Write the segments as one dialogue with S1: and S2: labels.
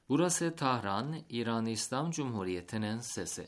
S1: Burası Tahran, İran İslam Cumhuriyeti'nin sesi.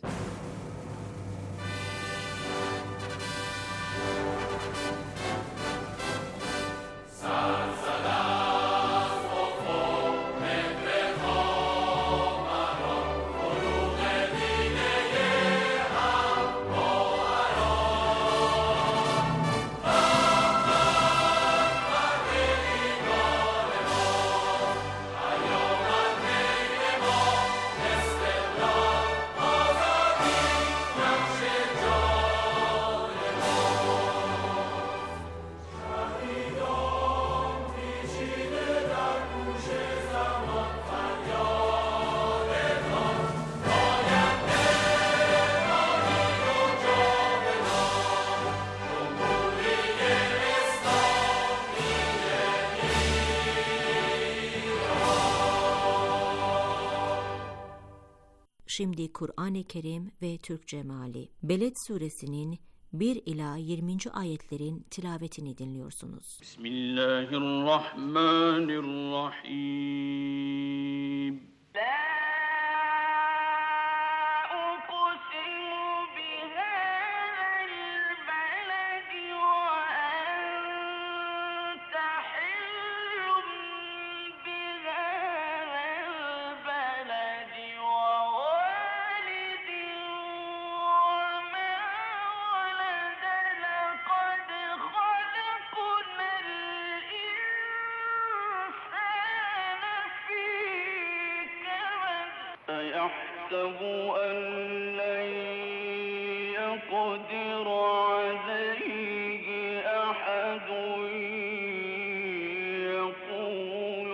S2: Şimdi Kur'an-ı Kerim ve Türkçe meali. Beled suresinin 1 ila 20. ayetlerin tilavetini dinliyorsunuz.
S3: Bismillahirrahmanirrahim. يحسب أن لن يقدر عليه أحد يقول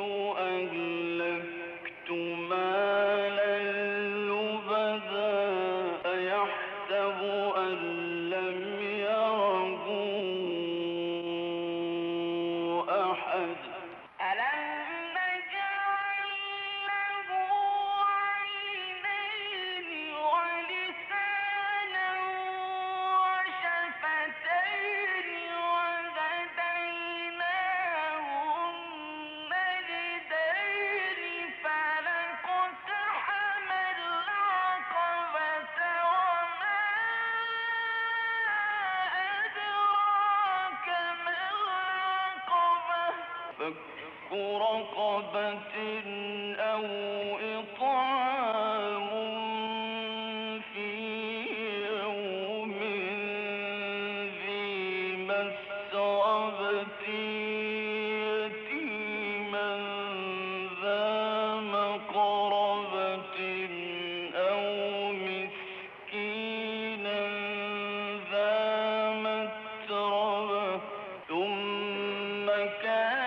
S3: أهلكت مالا لبدا يحسب أن لم يره أحد فك رقبة أو إطعام في يوم ذي مسغبة يتيما ذا مقربة أو مسكينا ذا متربة ثم كان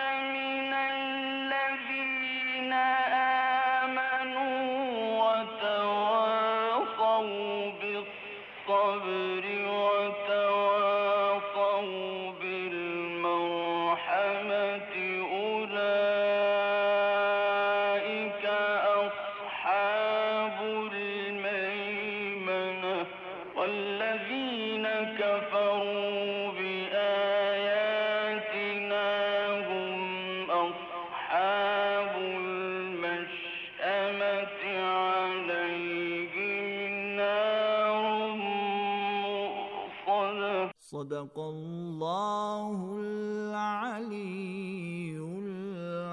S3: بالصبر وتواصوا بالمرحمة أولئك أصحاب الميمنة والذين كفروا بآياتنا هم أصحاب المشأمة عليهم
S4: Sadakallahul aliyyul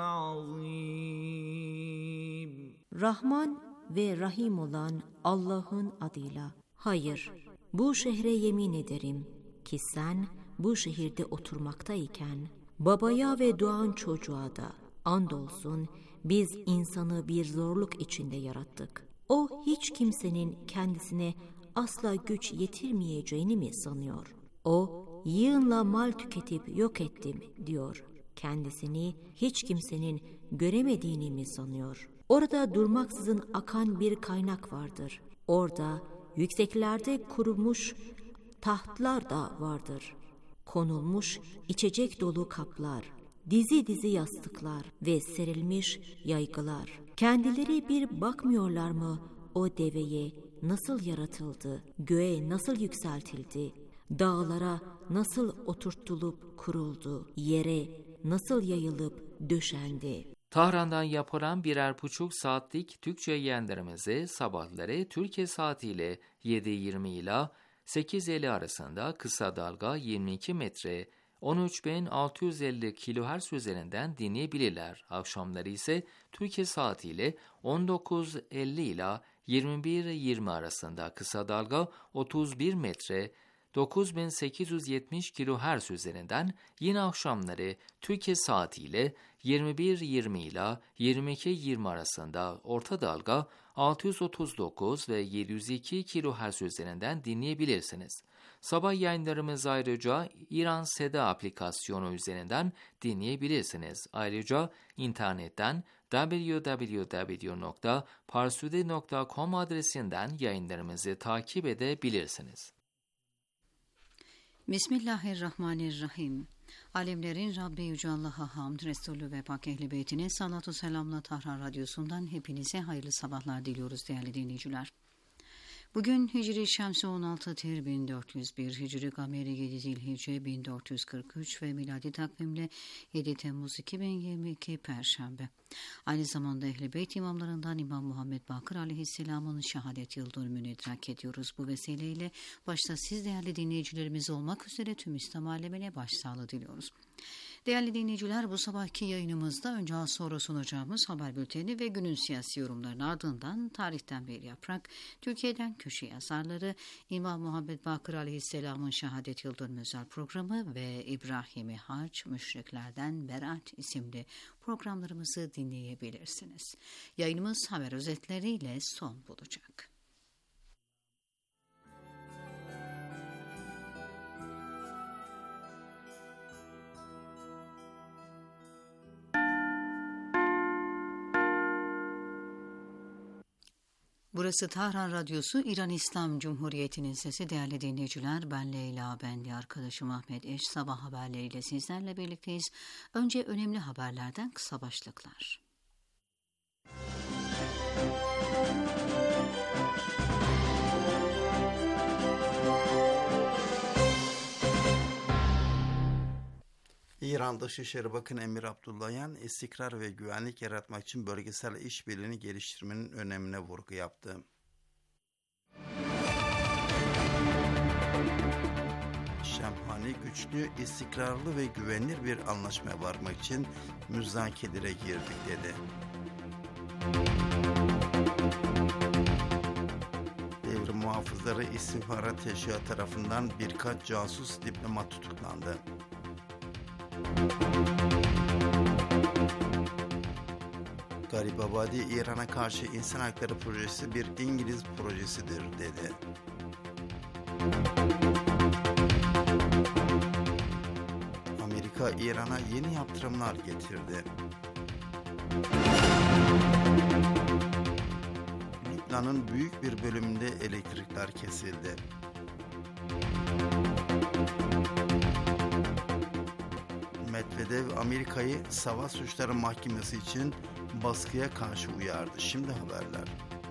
S4: azim.
S2: Rahman ve Rahim olan Allah'ın adıyla. Hayır, bu şehre yemin ederim ki sen bu şehirde oturmaktayken babaya ve doğan çocuğa da andolsun biz insanı bir zorluk içinde yarattık. O hiç kimsenin kendisine asla güç yetirmeyeceğini mi sanıyor? O, yığınla mal tüketip yok ettim diyor. Kendisini hiç kimsenin göremediğini mi sanıyor? Orada durmaksızın akan bir kaynak vardır. Orada yükseklerde kurumuş tahtlar da vardır. Konulmuş içecek dolu kaplar, dizi dizi yastıklar ve serilmiş yaygılar. Kendileri bir bakmıyorlar mı o deveye nasıl yaratıldı, göğe nasıl yükseltildi, dağlara nasıl oturtulup kuruldu, yere nasıl yayılıp döşendi.
S1: Tahran'dan yapılan 1,5 saatlik Türkçe yayınlarımızı sabahları Türkiye saatiyle 7:20 ila 8:50 arasında kısa dalga 22 metre 13.650 kHz üzerinden dinleyebilirler. Akşamları ise Türkiye saatiyle 19:50 ila 21:20 arasında kısa dalga 31 metre 9870 kHz üzerinden, yine akşamları Türkiye saatiyle 21:20 ila 22:20 arasında orta dalga 639 ve 702 kHz üzerinden dinleyebilirsiniz. Sabah yayınlarımız ayrıca İran Seda aplikasyonu üzerinden dinleyebilirsiniz. Ayrıca internetten www.parsude.com adresinden yayınlarımızı takip edebilirsiniz.
S4: Bismillahirrahmanirrahim. Alemlerin Rabbi Yüce Allah'a hamd, Resulü ve Pak Ehl-i Beytine salatu selamla Tahran Radyosu'ndan hepinize hayırlı sabahlar diliyoruz değerli dinleyiciler. Bugün Hicri Şemsi 16 Tir 1401, Hicri Gameri 7 Zilhicce 1443 ve miladi takvimle 7 Temmuz 2022 Perşembe. Aynı zamanda Ehl-i Beyt imamlarından İmam Muhammed Bakır Aleyhisselam'ın şehadet yıl dönümünü idrak ediyoruz. Bu vesileyle başta siz değerli dinleyicilerimiz olmak üzere tüm İslam alemine başsağlığı diliyoruz. Değerli dinleyiciler, bu sabahki yayınımızda önce az sonra sunacağımız haber bülteni ve günün siyasi yorumlarının ardından tarihten bir yaprak, Türkiye'den köşe yazarları, İmam Muhammed Bakır Aleyhisselam'ın şehadet yıl dönümü özel programı ve İbrahim-i Hac Müşriklerden Berat isimli programlarımızı dinleyebilirsiniz. Yayınımız haber özetleriyle son bulacak. Burası Tahran Radyosu, İran İslam Cumhuriyeti'nin sesi. Değerli dinleyiciler, ben Leyla, ben de arkadaşım Ahmet Eş sabah haberleriyle sizlerle birlikteyiz. Önce önemli haberlerden kısa başlıklar.
S5: İran Dışişleri Bakanı Emir Abdullahian, istikrar ve güvenlik yaratmak için bölgesel işbirliğini geliştirmenin önemine vurgu yaptı. Şemhani, güçlü, istikrarlı ve güvenilir bir anlaşmaya varmak için müzakerelere girdik dedi. Devrim muhafızları istihbarat teşkilatı tarafından birkaç casus diplomat tutuklandı. Garibabadi, İran'a karşı insan hakları projesi bir İngiliz projesidir dedi. Amerika, İran'a yeni yaptırımlar getirdi. Lübnan'ın büyük bir bölümünde elektrikler kesildi. Medvedev, Amerika'yı savaş suçları mahkemesi için baskıya karşı uyardı. Şimdi haberler.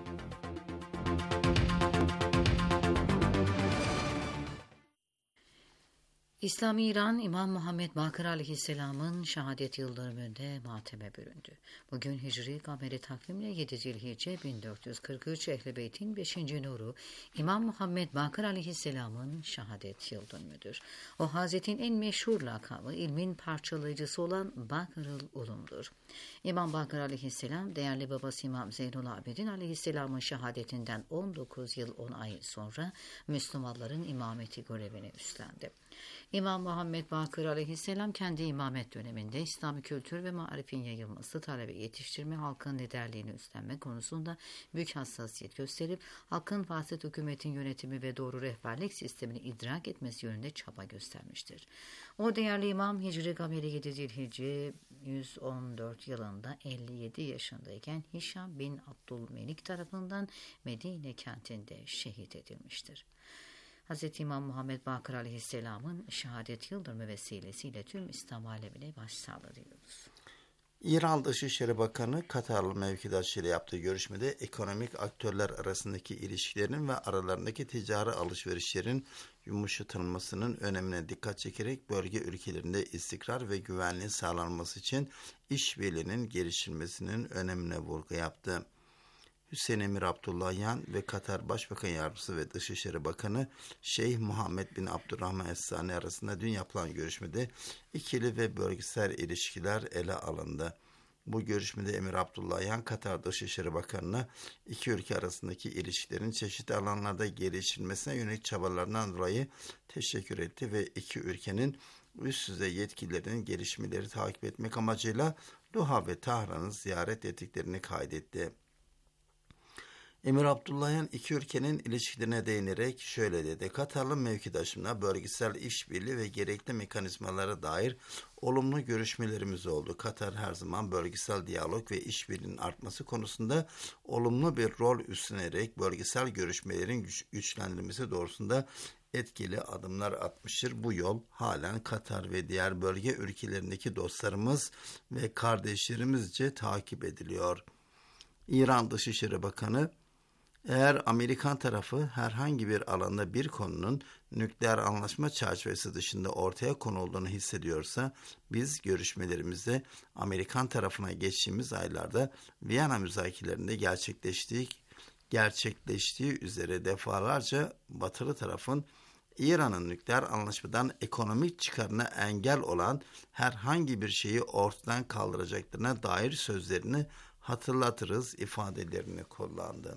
S4: İslami İran, İmam Muhammed Bakır Aleyhisselam'ın şehadet yıl dönümünde mateme büründü. Bugün Hicri Gameri takvimle 7 Zilhicce 1443, Ehl-i Beyt'in 5. nuru İmam Muhammed Bakır Aleyhisselam'ın şehadet yıl dönümüdür. O Hazret'in en meşhur lakabı, ilmin parçalayıcısı olan Bakırıl Ulum'dur. İmam Bakır Aleyhisselam, değerli babası İmam Zeynul Abidin Aleyhisselam'ın şehadetinden 19 yıl 10 ay sonra Müslümanların imameti görevini üstlendi. İmam Muhammed Bakır Aleyhisselam kendi imamet döneminde İslami kültür ve marifin yayılması, talebe yetiştirme, halkın liderliğini üstlenme konusunda büyük hassasiyet gösterip halkın fasit hükümetin yönetimi ve doğru rehberlik sistemini idrak etmesi yönünde çaba göstermiştir. O değerli imam Hicri Gameri 7 Zilhicce 114 yılında 57 yaşındayken Hişam bin Abdülmelik tarafından Medine kentinde şehit edilmiştir. Hz. İmam Muhammed Bakır Aleyhisselam'ın şehadet yıldönümü vesilesiyle tüm İslam alemine başsağlığı diliyoruz.
S5: İran Dışişleri Bakanı Katarlı mevkidaşıyla yaptığı görüşmede ekonomik aktörler arasındaki ilişkilerin ve aralarındaki ticari alışverişlerin yumuşatılmasının önemine dikkat çekerek bölge ülkelerinde istikrar ve güvenliğin sağlanması için işbirliğinin geliştirilmesinin önemine vurgu yaptı. Hüseyin Emir Abdullahian ve Katar Başbakan Yardımcısı ve Dışişleri Bakanı Şeyh Muhammed bin Abdurrahman Es-Sani arasında dün yapılan görüşmede ikili ve bölgesel ilişkiler ele alındı. Bu görüşmede Emir Abdullahian, Katar Dışişleri Bakanı'na iki ülke arasındaki ilişkilerin çeşitli alanlarda geliştirilmesine yönelik çabalarından dolayı teşekkür etti ve iki ülkenin üst düzey yetkililerinin gelişmeleri takip etmek amacıyla Doha ve Tahran'ı ziyaret ettiklerini kaydetti. Emir Abdullahian iki ülkenin ilişkilerine değinerek şöyle dedi: Katarlı mevkidaşımla bölgesel işbirliği ve gerekli mekanizmalara dair olumlu görüşmelerimiz oldu. Katar her zaman bölgesel diyalog ve işbirliğinin artması konusunda olumlu bir rol üstlenerek bölgesel görüşmelerin güçlendirilmesi doğrusunda etkili adımlar atmıştır. Bu yol halen Katar ve diğer bölge ülkelerindeki dostlarımız ve kardeşlerimizce takip ediliyor. İran Dışişleri Bakanı, eğer Amerikan tarafı herhangi bir alanda bir konunun nükleer anlaşma çerçevesi dışında ortaya konulduğunu hissediyorsa, biz görüşmelerimizde Amerikan tarafına geçtiğimiz aylarda Viyana müzakerelerinde gerçekleştiği üzere defalarca Batılı tarafın İran'ın nükleer anlaşmadan ekonomik çıkarına engel olan herhangi bir şeyi ortadan kaldıracaklarına dair sözlerini hatırlatırız ifadelerini kullandı.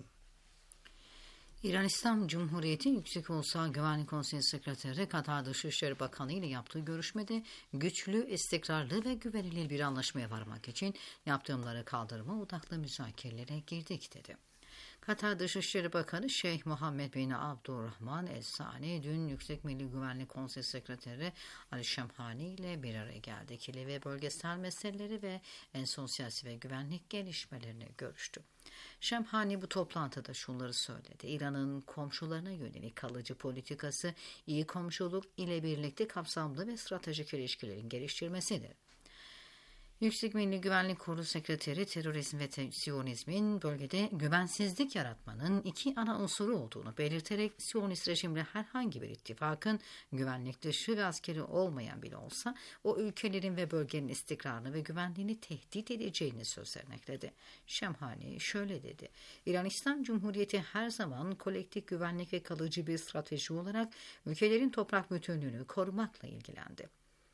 S4: İran İslam Cumhuriyeti Yüksek Ulusal Güvenlik Konseyi Sekreteri Katar Dışişleri Bakanı ile yaptığı görüşmede güçlü, istikrarlı ve güvenilir bir anlaşmaya varmak için yaptığımları kaldırma odaklı müzakerelere girdik dedi. Katar Dışişleri Bakanı Şeyh Muhammed bin Abdurrahman Es-Sani dün Yüksek Milli Güvenlik Konseyi Sekreteri Ali Şemhani ile bir araya geldi. İkili ve bölgesel meseleleri ve en son siyasi ve güvenlik gelişmelerini görüştü. Şemhani bu toplantıda şunları söyledi: İran'ın komşularına yönelik kalıcı politikası iyi komşuluk ile birlikte kapsamlı ve stratejik ilişkilerin geliştirmesidir. Yüksek Milli Güvenlik Kurulu Sekreteri terörizm ve Siyonizmin bölgede güvensizlik yaratmanın iki ana unsuru olduğunu belirterek Siyonist rejimle herhangi bir ittifakın güvenlik dışı ve askeri olmayan bile olsa o ülkelerin ve bölgenin istikrarını ve güvenliğini tehdit edeceğini sözlerine ekledi. Şemhani şöyle dedi: İran İslam Cumhuriyeti her zaman kolektif güvenlik ve kalıcı bir strateji olarak ülkelerin toprak bütünlüğünü korumakla ilgilendi.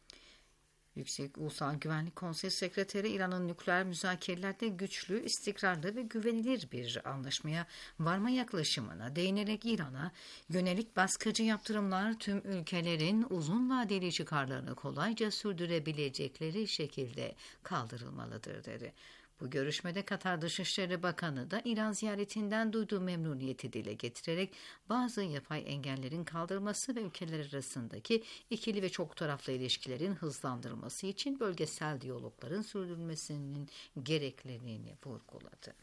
S4: Yüksek Ulusal Güvenlik Konseyi Sekreteri İran'ın nükleer müzakerelerde güçlü, istikrarlı ve güvenilir bir anlaşmaya varma yaklaşımına değinerek İran'a yönelik baskıcı yaptırımlar tüm ülkelerin uzun vadeli çıkarlarını kolayca sürdürebilecekleri şekilde kaldırılmalıdır dedi. Bu görüşmede Katar Dışişleri Bakanı da İran ziyaretinden duyduğu memnuniyeti dile getirerek bazı yapay engellerin kaldırılması ve ülkeler arasındaki ikili ve çok taraflı ilişkilerin hızlandırılması için bölgesel diyalogların sürdürülmesinin gerekliliğini vurguladı.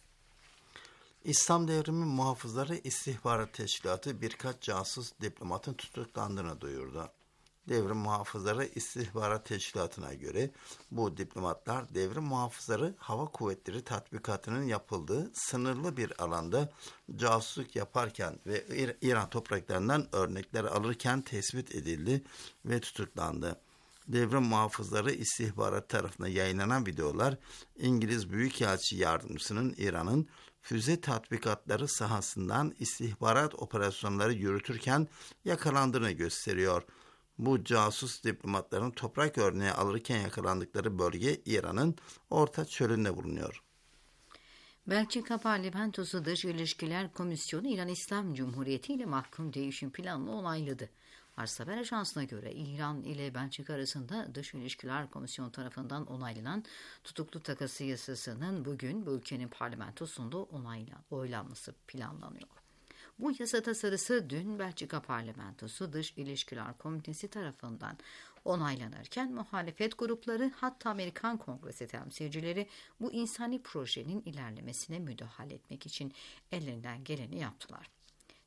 S5: İslam Devrimi Muhafızları İstihbarat Teşkilatı birkaç casus diplomatın tutuklandığını duyurdu. Devrim Muhafızları İstihbarat Teşkilatı'na göre bu diplomatlar Devrim Muhafızları Hava Kuvvetleri tatbikatının yapıldığı sınırlı bir alanda casusluk yaparken ve İran topraklarından örnekler alırken tespit edildi ve tutuklandı. Devrim Muhafızları İstihbarat tarafından yayınlanan videolar İngiliz Büyükelçi Yardımcısının İran'ın füze tatbikatları sahasından istihbarat operasyonları yürütürken yakalandığını gösteriyor. Bu casus diplomatların toprak örneği alırken yakalandıkları bölge İran'ın Orta Çölü'nde bulunuyor.
S4: Belçika Parlamentosu Dış İlişkiler Komisyonu İran İslam Cumhuriyeti ile mahkum değişim planını onayladı. Fars Haber Ajansı'na göre İran ile Belçika arasında Dış İlişkiler Komisyonu tarafından onaylanan tutuklu takası yasasının bugün bu ülkenin parlamentosunda oylanması planlanıyor. Bu yasa tasarısı dün Belçika Parlamentosu Dış İlişkiler Komitesi tarafından onaylanırken muhalefet grupları hatta Amerikan Kongresi temsilcileri bu insani projenin ilerlemesine müdahale etmek için ellerinden geleni yaptılar.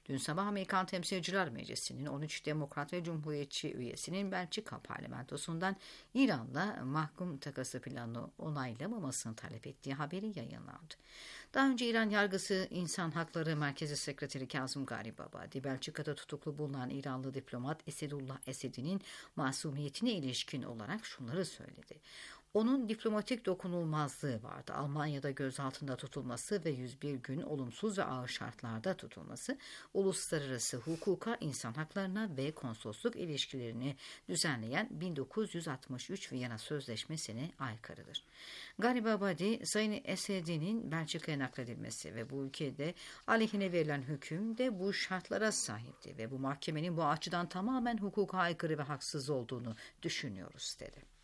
S4: Dün sabah Amerikan Temsilciler Meclisi'nin 13 Demokrat ve Cumhuriyetçi üyesinin Belçika parlamentosundan İran'la mahkum takası planını onaylamamasını talep ettiği haberi yayınlandı. Daha önce İran Yargısı İnsan Hakları Merkezi Sekreteri Kazım Garibabadi, Belçika'da tutuklu bulunan İranlı diplomat Esedullah Esedin'in masumiyetine ilişkin olarak şunları söyledi. Onun diplomatik dokunulmazlığı vardı. Almanya'da gözaltında tutulması ve 101 gün olumsuz ve ağır şartlarda tutulması, uluslararası hukuka, insan haklarına ve konsolosluk ilişkilerini düzenleyen 1963 Viyana Sözleşmesi'ne aykırıdır. Garibabadi, Sayın Esedin'in Belçika'ya nakledilmesi ve bu ülkede aleyhine verilen hüküm de bu şartlara sahipti ve bu mahkemenin bu açıdan tamamen hukuka aykırı ve haksız olduğunu düşünüyoruz, dedi.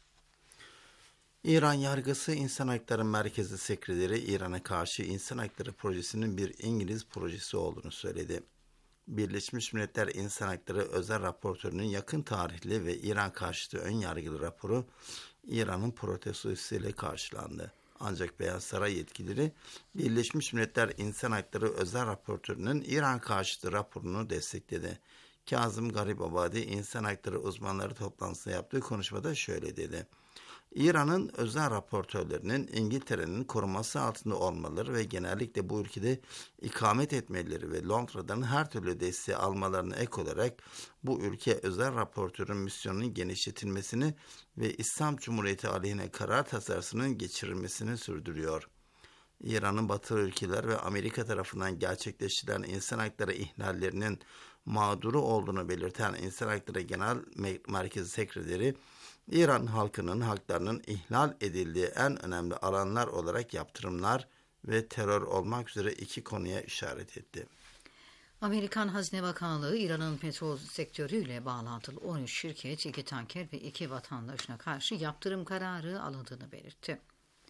S5: İran Yargısı İnsan Hakları Merkezi Sekreteri İran'a karşı İnsan Hakları Projesi'nin bir İngiliz projesi olduğunu söyledi. Birleşmiş Milletler İnsan Hakları Özel Raportörü'nün yakın tarihli ve İran karşıtı ön yargılı raporu İran'ın protestosuyla karşılandı. Ancak Beyaz Saray yetkilileri Birleşmiş Milletler İnsan Hakları Özel Raportörü'nün İran karşıtı raporunu destekledi. Kazım Garibabadi İnsan Hakları uzmanları toplantısında yaptığı konuşmada şöyle dedi. İran'ın özel raportörlerinin İngiltere'nin koruması altında olmaları ve genellikle bu ülkede ikamet etmeleri ve Londra'dan her türlü desteği almalarına ek olarak bu ülke özel raportörün misyonunun genişletilmesini ve İslam Cumhuriyeti aleyhine karar tasarısının geçirilmesini sürdürüyor. İran'ın batılı ülkeler ve Amerika tarafından gerçekleştirilen insan hakları ihlallerinin mağduru olduğunu belirten İnsan Hakları Genel Merkezi Sekreteri, İran halkının haklarının ihlal edildiği en önemli alanlar olarak yaptırımlar ve terör olmak üzere iki konuya işaret etti.
S4: Amerikan Hazine Bakanlığı, İran'ın petrol sektörüyle bağlantılı 13 şirket, 2 tanker ve 2 vatandaşına karşı yaptırım kararı alındığını belirtti.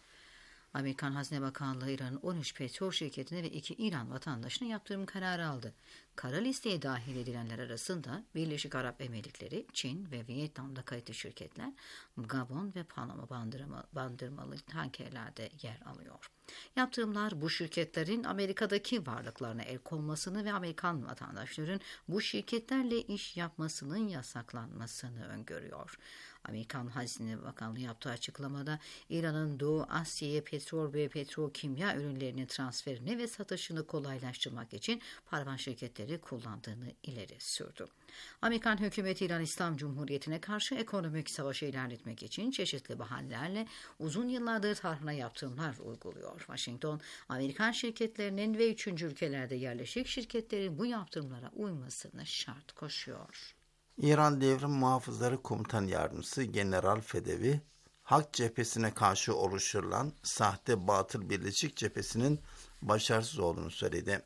S4: Amerikan Hazine Bakanlığı, İran'ın 13 petrol şirketine ve 2 İran vatandaşına yaptırım kararı aldı. Kara listeye dahil edilenler arasında Birleşik Arap Emirlikleri, Çin ve Vietnam'da kayıtlı şirketler, Gabon ve Panama bandırmalı tankerlerde yer alıyor. Yaptırımlar bu şirketlerin Amerika'daki varlıklarına el konmasını ve Amerikan vatandaşların bu şirketlerle iş yapmasının yasaklanmasını öngörüyor. Amerikan Hazine Bakanlığı yaptığı açıklamada İran'ın Doğu Asya'ya petrol ve petrokimya ürünlerinin transferini ve satışını kolaylaştırmak için paravan şirketleri kullandığını ileri sürdü. Amerikan hükümeti İran İslam Cumhuriyeti'ne karşı ekonomik savaşı ilerletmek için çeşitli bahanelerle uzun yıllardır tarhana yaptırımlar uyguluyor. Washington, Amerikan şirketlerinin ve 3. ülkelerde yerleşik şirketlerin bu yaptırımlara uymasını şart koşuyor.
S5: İran Devrim Muhafızları Komutan Yardımcısı General Fedevi, Hak cephesine karşı oluşturulan sahte batıl Birleşik Cephesi'nin başarısız olduğunu söyledi.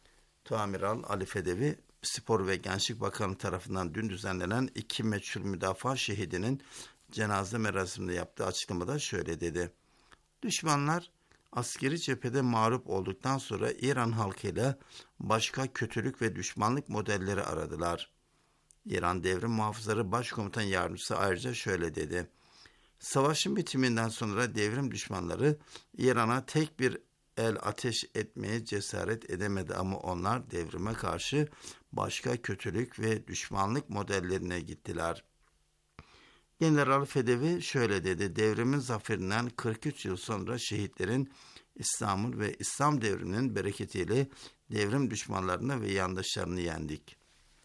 S5: Tuamiral Ali Fedevi, Spor ve Gençlik Bakanı tarafından dün düzenlenen 2 meçhul müdafaa şehidinin cenaze merasiminde yaptığı açıklamada şöyle dedi. Düşmanlar askeri cephede mağlup olduktan sonra İran halkıyla başka kötülük ve düşmanlık modelleri aradılar. İran Devrim Muhafızları Başkomutan Yardımcısı ayrıca şöyle dedi. Savaşın bitiminden sonra devrim düşmanları İran'a tek bir el ateş etmeye cesaret edemedi ama onlar devrime karşı başka kötülük ve düşmanlık modellerine gittiler. General Fedevi şöyle dedi. Devrimin zaferinden 43 yıl sonra şehitlerin İslam'ın ve İslam devriminin bereketiyle devrim düşmanlarını ve yandaşlarını yendik.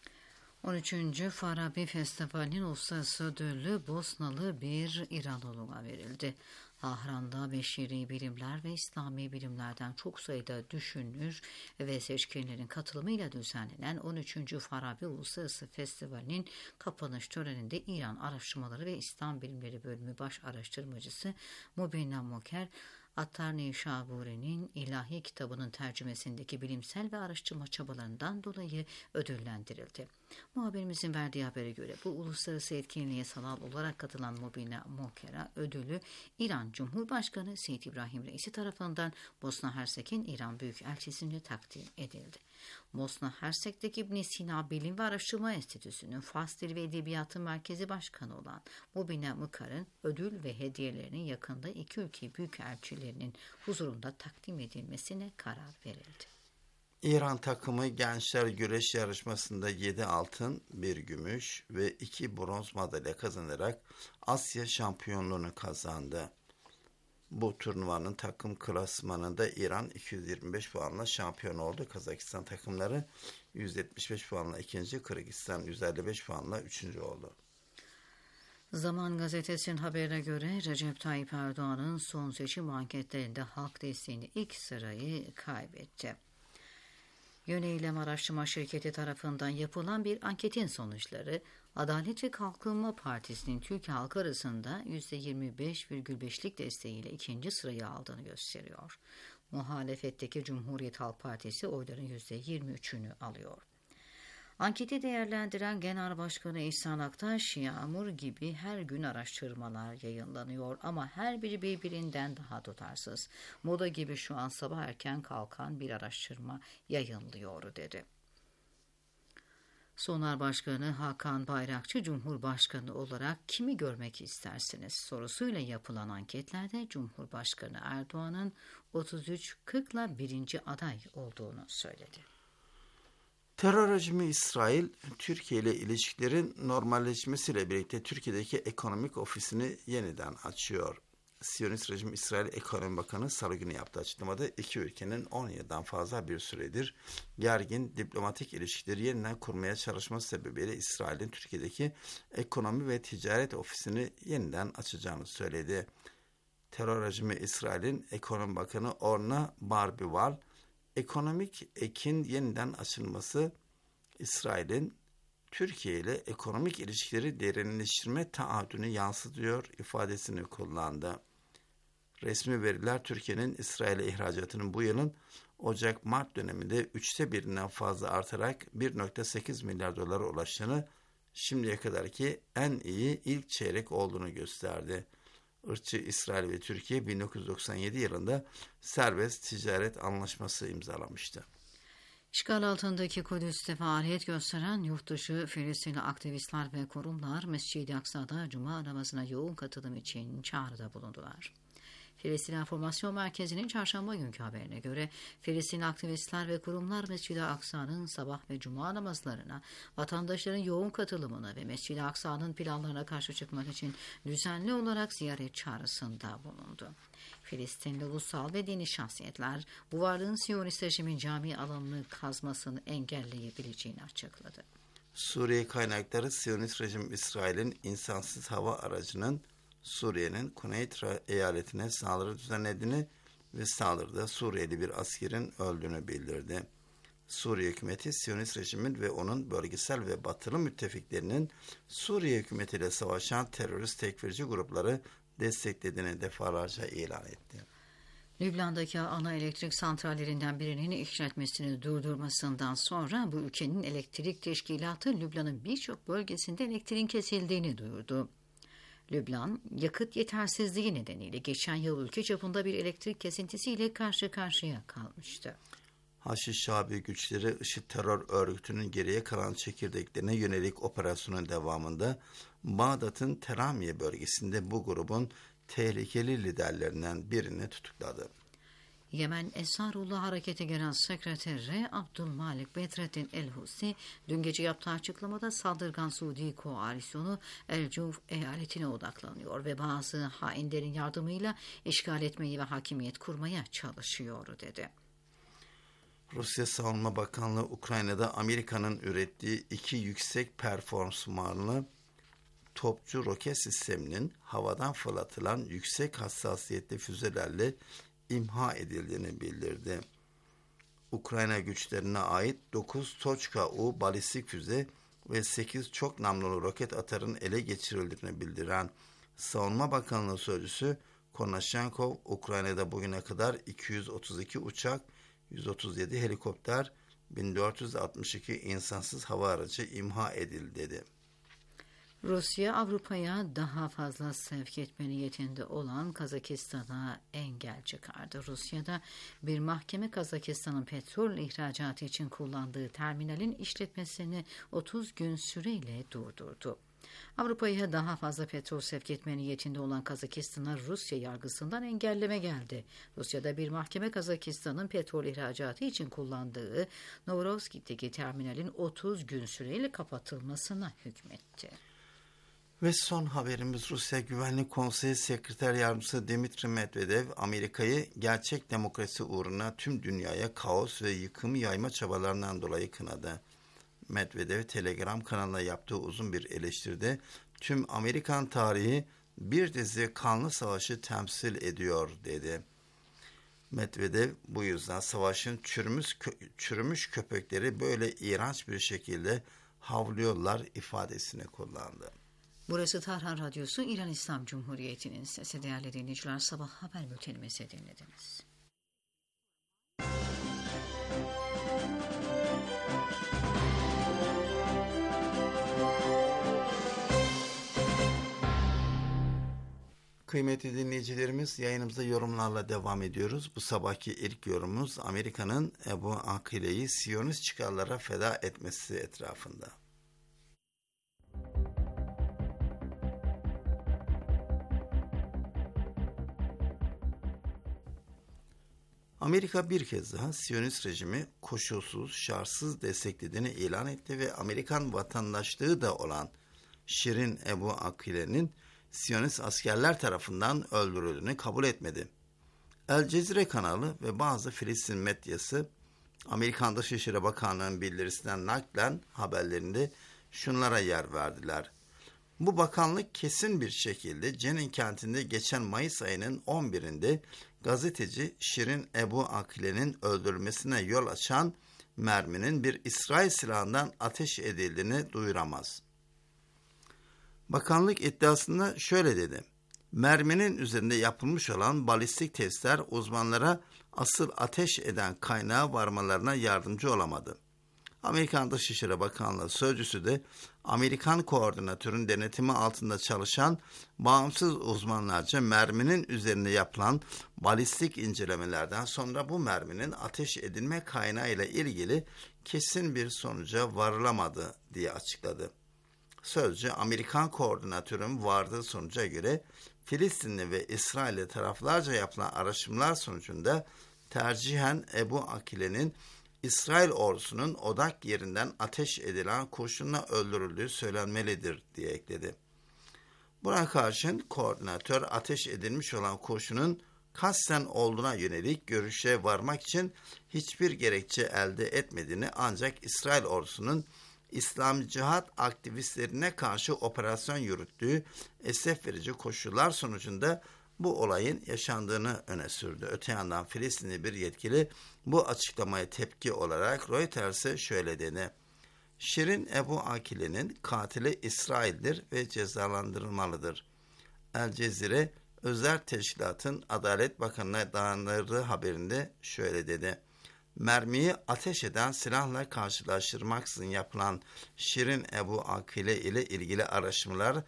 S4: 13. Farabi Festivali'nin uluslararası ödülü Bosnalı bir İranlı'na verildi. Tahran'da beşeri bilimler ve İslami bilimlerden çok sayıda düşünür ve seçkinlerin katılımıyla düzenlenen 13. Farabi Uluslararası Festivali'nin kapanış töreninde İran Araştırmaları ve İslam Bilimleri Bölümü Baş Araştırmacısı Mubina Moker, Attar-ı Şaburi'nin İlahi kitabının tercümesindeki bilimsel ve araştırma çabalarından dolayı ödüllendirildi. Muhabirimizin verdiği habere göre bu uluslararası etkinliğe sanal olarak katılan Mubina Moker'a ödülü İran Cumhurbaşkanı Seyyid İbrahim Reisi tarafından Bosna Hersek'in İran Büyükelçisi'nce takdim edildi. Bosna Hersek'teki İbn Sina Bilim ve Araştırma Enstitüsü'nün Fars Dili ve Edebiyatı Merkezi Başkanı olan Mubina Moker'ın ödül ve hediyelerinin yakında iki ülke büyükelçilerinin huzurunda takdim edilmesine karar verildi.
S5: İran takımı gençler güreş yarışmasında 7 altın, 1 gümüş ve 2 bronz madalya kazanarak Asya şampiyonluğunu kazandı. Bu turnuvanın takım klasmanında İran 225 puanla şampiyon oldu. Kazakistan takımları 175 puanla ikinci, Kırgızistan 155 puanla üçüncü oldu.
S4: Zaman gazetesinin haberine göre Recep Tayyip Erdoğan'ın son seçim anketlerinde halk desteğini ilk sırayı kaybetti. Yöneylem Araştırma Şirketi tarafından yapılan bir anketin sonuçları Adalet ve Kalkınma Partisi'nin Türkiye halkı arasında %25,5'lik desteğiyle ikinci sırayı aldığını gösteriyor. Muhalefetteki Cumhuriyet Halk Partisi oyların %23'ünü alıyor. Anketi değerlendiren Genel Başkanı İhsan Aktaş, yağmur gibi her gün araştırmalar yayınlanıyor ama her biri birbirinden daha tutarsız. Moda gibi şu an sabah erken kalkan bir araştırma yayınlıyor dedi. Sonar Başkanı Hakan Bayrakçı, Cumhurbaşkanı olarak kimi görmek istersiniz sorusuyla yapılan anketlerde Cumhurbaşkanı Erdoğan'ın 33-40'la birinci aday olduğunu söyledi.
S5: Terör rejimi İsrail, Türkiye ile ilişkilerin normalleşmesiyle birlikte Türkiye'deki ekonomik ofisini yeniden açıyor. Siyonist rejim İsrail Ekonomi Bakanı Salı günü yaptığı açıklamada iki ülkenin 10 yıldan fazla bir süredir gergin diplomatik ilişkileri yeniden kurmaya çalışması sebebiyle İsrail'in Türkiye'deki ekonomi ve ticaret ofisini yeniden açacağını söyledi. Terör rejimi İsrail'in Ekonomi Bakanı Orna Barbival, ekonomik ekin yeniden açılması İsrail'in Türkiye ile ekonomik ilişkileri derinleştirme taahhüdünü yansıtıyor ifadesini kullandı. Resmi veriler Türkiye'nin İsrail'e ihracatının bu yılın Ocak-Mart döneminde 1/3'ünden fazla artarak 1,8 milyar dolara ulaştığını, şimdiye kadarki en iyi ilk çeyrek olduğunu gösterdi. Irkçı İsrail ve Türkiye 1997 yılında serbest ticaret anlaşması imzalamıştı.
S4: İşgal altındaki Kudüs'te faaliyet gösteren yurtdışı Filistinli aktivistler ve kurumlar Mescid-i Aksa'da Cuma namazına yoğun katılım için çağrıda bulundular. Filistin Enformasyon Merkezi'nin çarşamba günkü haberine göre Filistin aktivistler ve kurumlar Mescid-i Aksa'nın sabah ve cuma namazlarına vatandaşların yoğun katılımını ve Mescid-i Aksa'nın planlarına karşı çıkmak için düzenli olarak ziyaret çağrısında bulundu. Filistinli ulusal ve dini şahsiyetler bu varlığın Siyonist rejimin cami alanını kazmasını engelleyebileceğini açıkladı.
S5: Suriye kaynakları Siyonist rejim İsrail'in insansız hava aracının Suriye'nin Küneyt eyaletine saldırı düzenlediğini ve saldırıda Suriyeli bir askerin öldüğünü bildirdi. Suriye hükümeti Siyonist rejimin ve onun bölgesel ve batılı müttefiklerinin Suriye hükümetiyle savaşan terörist tekfirci grupları desteklediğini defalarca ilan etti.
S4: Lübnan'daki ana elektrik santrallerinden birinin işletmesini durdurmasından sonra bu ülkenin elektrik teşkilatı Lübnan'ın birçok bölgesinde elektriğin kesildiğini duyurdu. Lübnan, yakıt yetersizliği nedeniyle geçen yıl ülke çapında bir elektrik kesintisiyle karşı karşıya kalmıştı.
S5: Haçlı Şabi güçleri IŞİD terör örgütünün geriye kalan çekirdeklerine yönelik operasyonun devamında Bağdat'ın Teramiye bölgesinde bu grubun tehlikeli liderlerinden birini tutukladı.
S4: Yemen Esarullah Hareketi Genel Sekreteri Abdülmalik Bedrettin El-Husi dün gece yaptığı açıklamada saldırgan Suudi koalisyonu El-Cuf eyaletine odaklanıyor ve bazı hainlerin yardımıyla işgal etmeyi ve hakimiyet kurmaya çalışıyor dedi.
S5: Rusya Savunma Bakanlığı Ukrayna'da Amerika'nın ürettiği 2 yüksek performanslı topçu roket sisteminin havadan fırlatılan yüksek hassasiyetli füzelerle imha edildiğini bildirdi. Ukrayna güçlerine ait 9 Tochka-U balistik füze ve 8 çok namlulu roket atarın ele geçirildiğini bildiren Savunma Bakanlığı Sözcüsü Konashenkov, Ukrayna'da bugüne kadar 232 uçak, 137 helikopter, 1462 insansız hava aracı imha edildi dedi.
S4: Rusya, Avrupa'ya daha fazla sevk etme niyetinde olan Kazakistan'a engel çıkardı. Rusya'da bir mahkeme Kazakistan'ın petrol ihracatı için kullandığı terminalin işletmesini 30 gün süreyle durdurdu. Avrupa'ya daha fazla petrol sevk etme niyetinde olan Kazakistan'a Rusya yargısından engelleme geldi. Rusya'da bir mahkeme Kazakistan'ın petrol ihracatı için kullandığı Novorossiysk'teki terminalin 30 gün süreyle kapatılmasına hükmetti.
S5: Ve son haberimiz Rusya Güvenlik Konseyi Sekreter Yardımcısı Dmitri Medvedev, Amerika'yı gerçek demokrasi uğruna tüm dünyaya kaos ve yıkımı yayma çabalarından dolayı kınadı. Medvedev, Telegram kanalına yaptığı uzun bir eleştiride tüm Amerikan tarihi bir dizi kanlı savaşı temsil ediyor dedi. Medvedev bu yüzden savaşın çürümüş köpekleri böyle iğrenç bir şekilde havlıyorlar ifadesini kullandı.
S4: Burası Tarhan Radyosu, İran İslam Cumhuriyeti'nin sesi. Değerli dinleyiciler, sabah haber bültenimizi dinlediniz.
S5: Kıymetli dinleyicilerimiz, yayınımıza yorumlarla devam ediyoruz. Bu sabahki ilk yorumumuz Amerika'nın Ebu Akile'yi Siyonist çıkarlara feda etmesi etrafında. Amerika bir kez daha Siyonist rejimi koşulsuz, şartsız desteklediğini ilan etti ve Amerikan vatandaşlığı da olan Şirin Ebu Akile'nin Siyonist askerler tarafından öldürüldüğünü kabul etmedi. El Cezire kanalı ve bazı Filistin medyası Amerikan Dışişleri Bakanlığı'nın bildirisinden naklen haberlerinde şunlara yer verdiler. Bu bakanlık kesin bir şekilde Cenin kentinde geçen Mayıs ayının 11'inde gazeteci Şirin Ebu Akile'nin öldürülmesine yol açan merminin bir İsrail silahından ateş edildiğini duyuramaz. Bakanlık iddiasında şöyle dedi. Merminin üzerinde yapılmış olan balistik testler uzmanlara asıl ateş eden kaynağa varmalarına yardımcı olamadı. Amerikan Dışişleri Bakanlığı sözcüsü de Amerikan koordinatörün denetimi altında çalışan bağımsız uzmanlarca merminin üzerinde yapılan balistik incelemelerden sonra bu merminin ateş edilme kaynağı ile ilgili kesin bir sonuca varılamadı diye açıkladı. Sözcü Amerikan koordinatörün vardığı sonuca göre Filistinli ve İsrail'li taraflarca yapılan araştırmalar sonucunda tercihen Ebu Akile'nin İsrail ordusunun odak yerinden ateş edilen kurşunla öldürüldüğü söylenmelidir diye ekledi. Buna karşın koordinatör ateş edilmiş olan kurşunun kasten olduğuna yönelik görüşe varmak için hiçbir gerekçe elde etmediğini ancak İsrail ordusunun İslam cihat aktivistlerine karşı operasyon yürüttüğü esef verici koşullar sonucunda bu olayın yaşandığını öne sürdü. Öte yandan Filistinli bir yetkili bu açıklamaya tepki olarak Reuters'e şöyle dedi. Şirin Ebu Akile'nin katili İsrail'dir ve cezalandırılmalıdır. El Cezire Özel Teşkilat'ın Adalet Bakanı'na dayandırdığı haberinde şöyle dedi. Mermiyi ateş eden silahla karşılaştırmaksızın yapılan Şirin Ebu Akile ile ilgili araştırmalar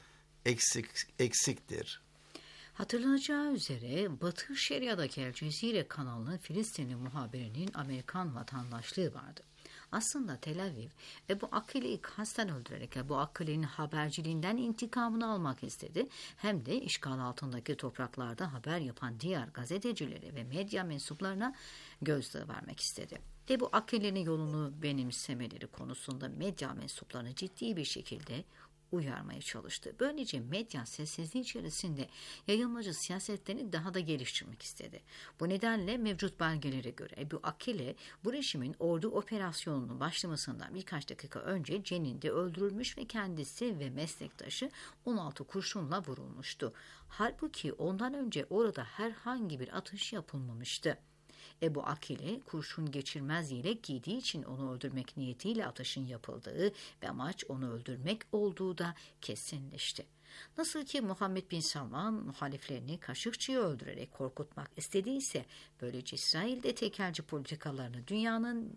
S5: eksiktir.
S4: Hatırlanacağı üzere Batı Şeria'daki El Cezire kanalının Filistinli muhabirinin Amerikan vatandaşlığı vardı. Aslında Tel Aviv, Ebu Akile'yi kasten öldürerek Ebu Akile'nin haberciliğinden intikamını almak istedi. Hem de işgal altındaki topraklarda haber yapan diğer gazetecilere ve medya mensuplarına gözdağı vermek istedi. Ebu Akile'nin yolunu benimsemeleri konusunda medya mensuplarını ciddi bir şekilde uyarmaya çalıştı. Böylece medya sessizliği içerisinde yayılmacı siyasetlerini daha da geliştirmek istedi. Bu nedenle mevcut belgelere göre Ebu Akile bu rejimin ordu operasyonunun başlamasından birkaç dakika önce Cenin'de öldürülmüş ve kendisi ve meslektaşı 16 kurşunla vurulmuştu. Halbuki ondan önce orada herhangi bir atış yapılmamıştı. Ebu Akile kurşun geçirmez yelek giydiği için onu öldürmek niyetiyle atışın yapıldığı ve amaç onu öldürmek olduğu da kesinleşti. Nasıl ki Muhammed Bin Salman muhaliflerini Kaşıkçı'yı öldürerek korkutmak istediyse, böylece İsrail'de tekelci politikalarını dünyanın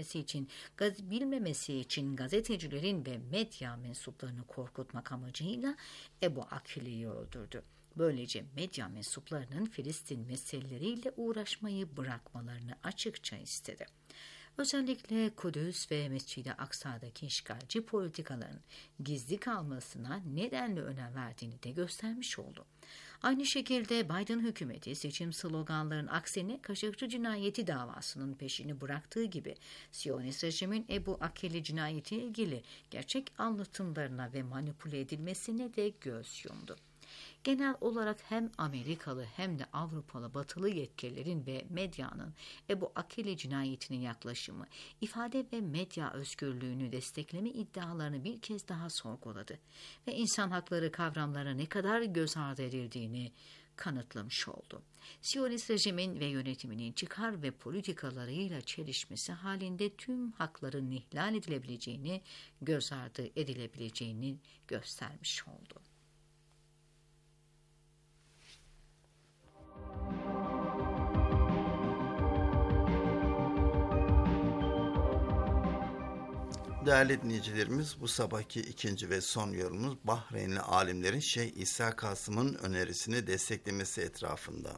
S4: bilmemesi için gazetecilerin ve medya mensuplarını korkutmak amacıyla Ebu Akile'yi öldürdü. Böylece medya mensuplarının Filistin meseleleriyle uğraşmayı bırakmalarını açıkça istedi. Özellikle Kudüs ve Mescid-i Aksa'daki işgalci politikaların gizli kalmasına nedenle önem verdiğini de göstermiş oldu. Aynı şekilde Biden hükümeti seçim sloganlarının aksine Kaşıkçı cinayeti davasının peşini bıraktığı gibi Siyonist rejimin Ebu Akeli cinayeti ilgili gerçek anlatımlarına ve manipüle edilmesine de göz yumdu. Genel olarak hem Amerikalı hem de Avrupalı batılı yetkililerin ve medyanın Ebu Akeli cinayetinin yaklaşımı, ifade ve medya özgürlüğünü destekleme iddialarını bir kez daha sorguladı ve insan hakları kavramlarına ne kadar göz ardı edildiğini kanıtlamış oldu. Siyonist rejimin ve yönetiminin çıkar ve politikalarıyla çelişmesi halinde tüm hakların ihlal edilebileceğini, göz ardı edilebileceğini göstermiş oldu.
S5: Değerli dinleyicilerimiz, bu sabahki ikinci ve son yorumumuz Bahreynli alimlerin Şeyh İsa Kasım'ın önerisini desteklemesi etrafında.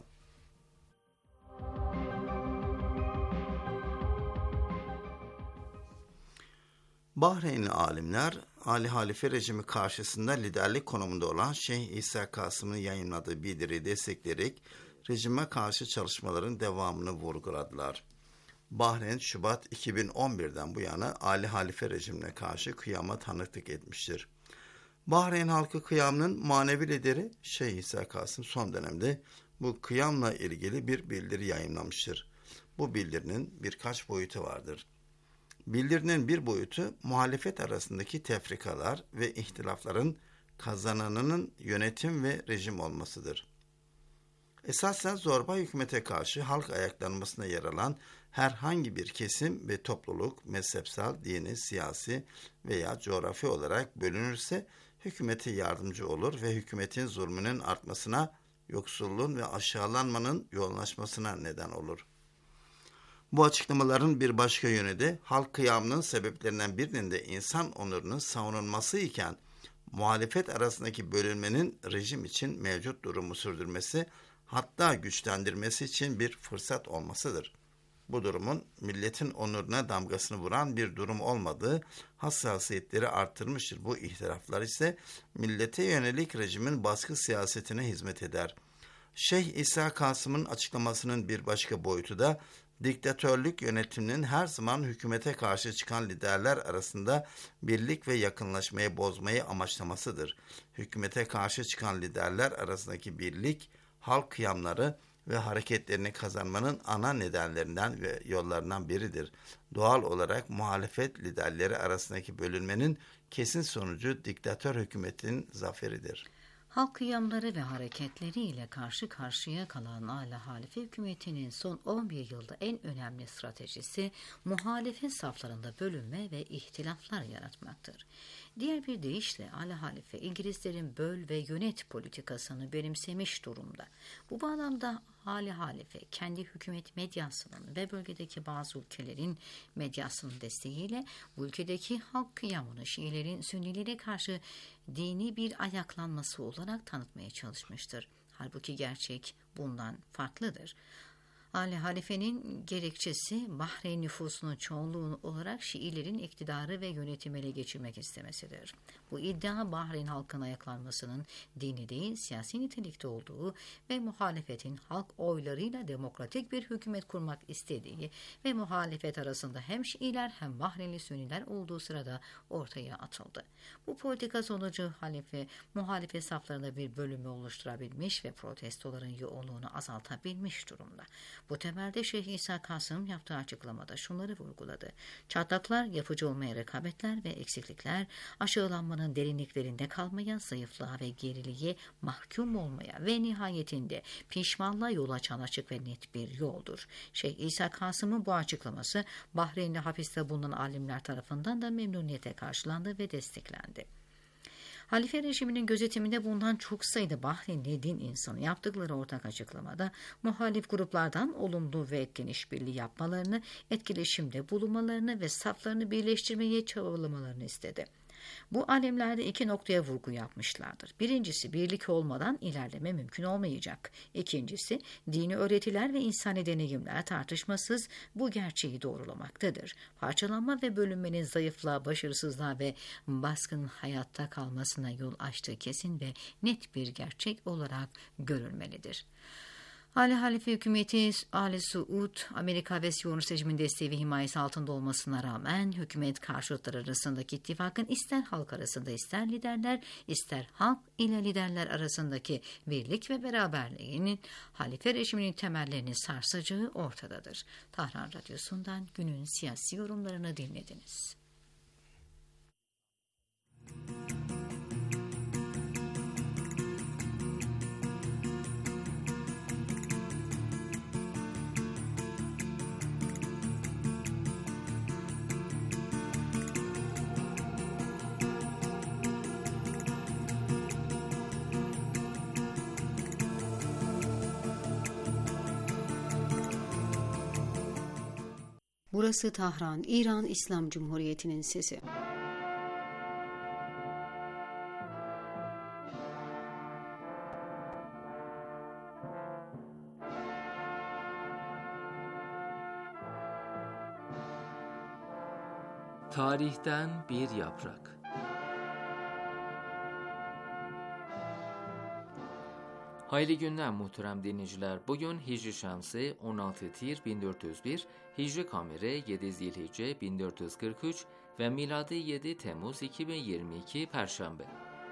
S5: Bahreynli alimler, Ali Halife rejimi karşısında liderlik konumunda olan Şeyh İsa Kasım'ın yayınladığı bildiriyi destekleyerek rejime karşı çalışmaların devamını vurguladılar. Bahreyn, Şubat 2011'den bu yana Ali Halife rejimine karşı kıyama tanıklık etmiştir. Bahreyn halkı kıyamının manevi lideri Şeyh İsa Kasım son dönemde bu kıyamla ilgili bir bildiri yayınlamıştır. Bu bildirinin birkaç boyutu vardır. Bildirinin bir boyutu muhalefet arasındaki tefrikalar ve ihtilafların kazananının yönetim ve rejim olmasıdır. Esasen zorba hükümete karşı halk ayaklanmasına yer alan herhangi bir kesim ve topluluk mezhepsel, dini, siyasi veya coğrafi olarak bölünürse hükümete yardımcı olur ve hükümetin zulmünün artmasına, yoksulluğun ve aşağılanmanın yoğunlaşmasına neden olur. Bu açıklamaların bir başka yönü de halk kıyamının sebeplerinden birinin de insan onurunun savunulması iken muhalefet arasındaki bölünmenin rejim için mevcut durumu sürdürmesi, hatta güçlendirmesi için bir fırsat olmasıdır. Bu durumun milletin onuruna damgasını vuran bir durum olmadığı hassasiyetleri arttırmıştır. Bu ihtilaflar ise millete yönelik rejimin baskı siyasetine hizmet eder. Şeyh İsa Kasım'ın açıklamasının bir başka boyutu da diktatörlük yönetiminin her zaman hükümete karşı çıkan liderler arasında birlik ve yakınlaşmayı bozmayı amaçlamasıdır. Hükümete karşı çıkan liderler arasındaki birlik, halk kıyamları ve hareketlerini kazanmanın ana nedenlerinden ve yollarından biridir. Doğal olarak muhalefet liderleri arasındaki bölünmenin kesin sonucu diktatör hükümetin zaferidir.
S4: Halk kıyamları ve hareketleriyle karşı karşıya kalan Ali Halife hükümetinin son 11 yılda en önemli stratejisi muhalefet saflarında bölünme ve ihtilaflar yaratmaktır. Diğer bir deyişle Ali Halife İngilizlerin böl ve yönet politikasını benimsemiş durumda. Bu bağlamda Ali Halife kendi hükümet medyasının ve bölgedeki bazı ülkelerin medyasının desteğiyle bu ülkedeki halk kıyamını Şiilerin Sünnilere karşı dini bir ayaklanması olarak tanıtmaya çalışmıştır. Halbuki gerçek bundan farklıdır. Ali Halife'nin gerekçesi Bahreyn nüfusunun çoğunluğu olarak Şiilerin iktidarı ve yönetimi ele geçirmek istemesidir. Bu iddia Bahreyn halkın ayaklanmasının dini değil siyasi nitelikte olduğu ve muhalefetin halk oylarıyla demokratik bir hükümet kurmak istediği ve muhalefet arasında hem Şiiler hem Bahreynli Sünniler olduğu sırada ortaya atıldı. Bu politika sonucu Halife muhalefet saflarında bir bölümü oluşturabilmiş ve protestoların yoğunluğunu azaltabilmiş durumda. Bu temelde Şeyh İsa Kasım yaptığı açıklamada şunları vurguladı. Çatlaklar, yapıcı olmaya rekabetler ve eksiklikler, aşağılanmanın derinliklerinde kalmaya, zayıflığa ve geriliğe mahkum olmaya ve nihayetinde pişmanlığa yol açan açık ve net bir yoldur. Şeyh İsa Kasım'ın bu açıklaması Bahreyn'de hapiste bulunan alimler tarafından da memnuniyetle karşılandı ve desteklendi. Halife rejiminin gözetiminde bulunan çok sayıda Bahreynli din insanı yaptıkları ortak açıklamada muhalif gruplardan olumlu ve etkin işbirliği yapmalarını, etkileşimde bulunmalarını ve saflarını birleştirmeye çabalamalarını istedi. Bu alemlerde iki noktaya vurgu yapmışlardır. Birincisi, birlik olmadan ilerleme mümkün olmayacak. İkincisi, dini öğretiler ve insani deneyimler tartışmasız bu gerçeği doğrulamaktadır. Parçalanma ve bölünmenin zayıflığa, başarısızlığa ve baskın hayatta kalmasına yol açtığı kesin ve net bir gerçek olarak görülmelidir. Ali Halife hükümeti Ali Suud, Amerika ve Siyonist rejimin desteği ve himayesi altında olmasına rağmen hükümet karşıtları arasındaki ittifakın ister halk arasında ister liderler, ister halk ile liderler arasındaki birlik ve beraberliğinin halife rejiminin temellerini sarsacağı ortadadır. Tahran Radyosu'ndan günün siyasi yorumlarını dinlediniz. Burası Tahran, İran İslam Cumhuriyeti'nin sesi.
S1: Tarihten bir yaprak. Hayırlı günler muhterem dinleyiciler. Bugün Hicri Şemsi 16 Tir 1401, Hicri Kameri 7 Zilhicce 1443 ve miladi 7 Temmuz 2022 Perşembe.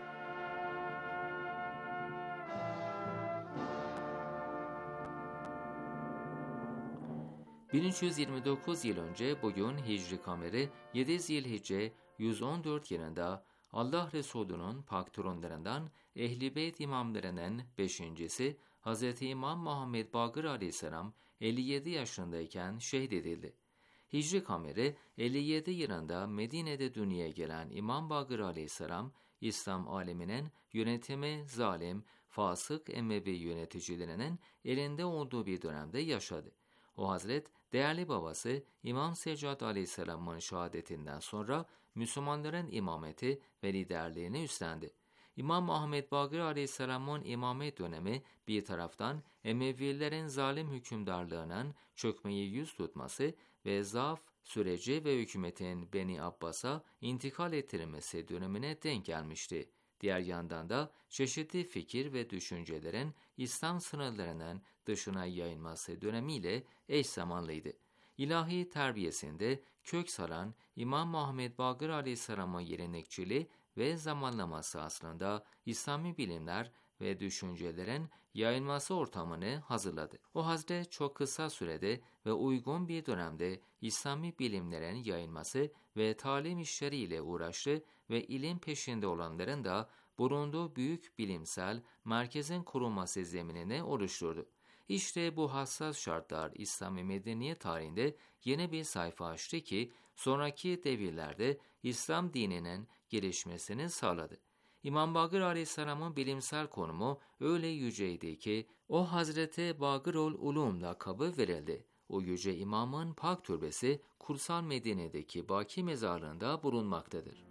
S1: ...1329 yıl önce bugün Hicri Kameri 7 Zilhicce 114 yılında Allah Resulü'nün pak torunlarından Ehl-i Beyt imamlarının beşincisi Hz. İmam Muhammed Bakır Aleyhisselam 57 yaşındayken şehit edildi. Hicri Kameri 57 yılında Medine'de dünyaya gelen İmam Bakır Aleyhisselam, İslam aleminin yönetimi zalim, fasık Emevi yöneticilerinin elinde olduğu bir dönemde yaşadı. O hazret, değerli babası İmam Seccad Aleyhisselam'ın şehadetinden sonra Müslümanların imameti ve liderliğini üstlendi. İmam Muhammed Bakır Aleyhisselam'ın imamet dönemi bir taraftan Emevilerin zalim hükümdarlığının çökmeyi yüz tutması ve zaaf süreci ve hükümetin Beni Abbas'a intikal ettirilmesi dönemine denk gelmişti. Diğer yandan da çeşitli fikir ve düşüncelerin İslam sınırlarının dışına yayılması dönemiyle eş zamanlıydı. İlahi terbiyesinde kök saran İmam Muhammed Bakır Aleyhisselam'ın gelenekçiliği ve zamanlaması aslında İslami bilimler ve düşüncelerin yayılması ortamını hazırladı. O hazret çok kısa sürede ve uygun bir dönemde İslami bilimlerin yayılması ve talim işleriyle uğraştı ve ilim peşinde olanların da bulunduğu büyük bilimsel merkezin kurulması zeminini oluşturdu. İşte bu hassas şartlar İslami medeniyet tarihinde yeni bir sayfa açtı ki sonraki devirlerde İslam dininin gelişmesini sağladı. İmam Bakır Aleyhisselam'ın bilimsel konumu öyle yüceydi ki o Hazreti Bakırul Ulum lakabı verildi. O yüce imamın pak türbesi Kursal Medine'deki Baki mezarlığında bulunmaktadır.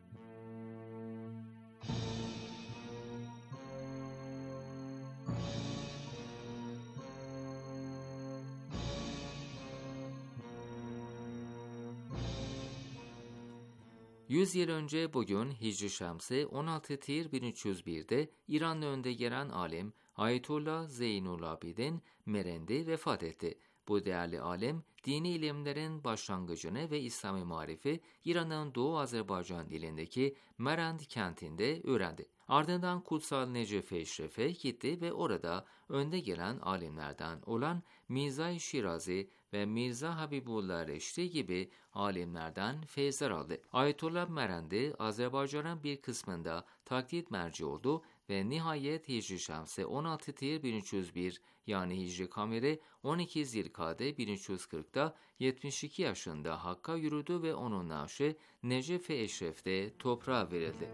S1: Yüz yıl önce bugün Hicri Şemsi 16 Tir 1301'de İran'da önde gelen alim Ayetullah Zeynul Abidin Merendi vefat etti. Bu değerli alim dini ilimlerin başlangıcını ve İslami marifi İran'ın Doğu Azerbaycan ilindeki Merend kentinde öğrendi. Ardından Kutsal Necef-i Eşref'e gitti ve orada önde gelen alimlerden olan Mirza-i Şirazi ve Mirza Habibullah Reşdi gibi alimlerden feyzler aldı. Ayetullah Merendi Azerbaycan'ın bir kısmında taklit merci oldu ve nihayet Hicri Şemsi 16 Tir 1301 yani Hicri Kameri 12 Zilkade 1340'da 72 yaşında Hakk'a yürüdü ve onun naaşı Necef-i Eşref'te toprağa verildi.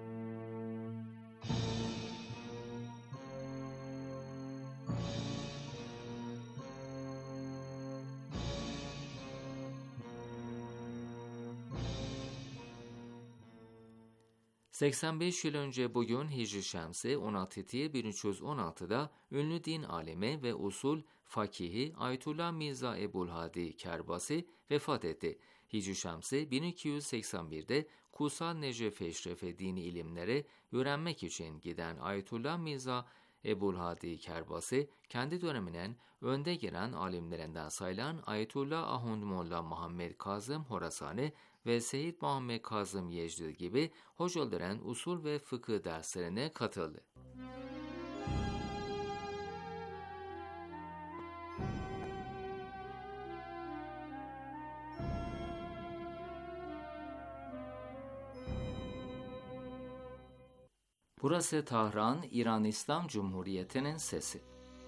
S1: 85 yıl önce bugün Hicri Şemsi 16 Tir 1316'da ünlü din alemi ve usul fakihi Ayetullah Mirza Ebu'l-Hadi Kerbasi vefat etti. Hicri Şemsi 1281'de Kutsal Necef Eşref'e dini ilimleri öğrenmek için giden Ayetullah Mirza Ebu'l-Hadi Kerbasi, kendi döneminin önde gelen alimlerinden sayılan Ayetullah Ahund Molla Muhammed Kazım Horasani ve Seyyid Muhammed Kazım Yecdi gibi hocaların usul ve fıkıh derslerine katıldı. Burası Tahran, İran İslam Cumhuriyeti'nin sesi.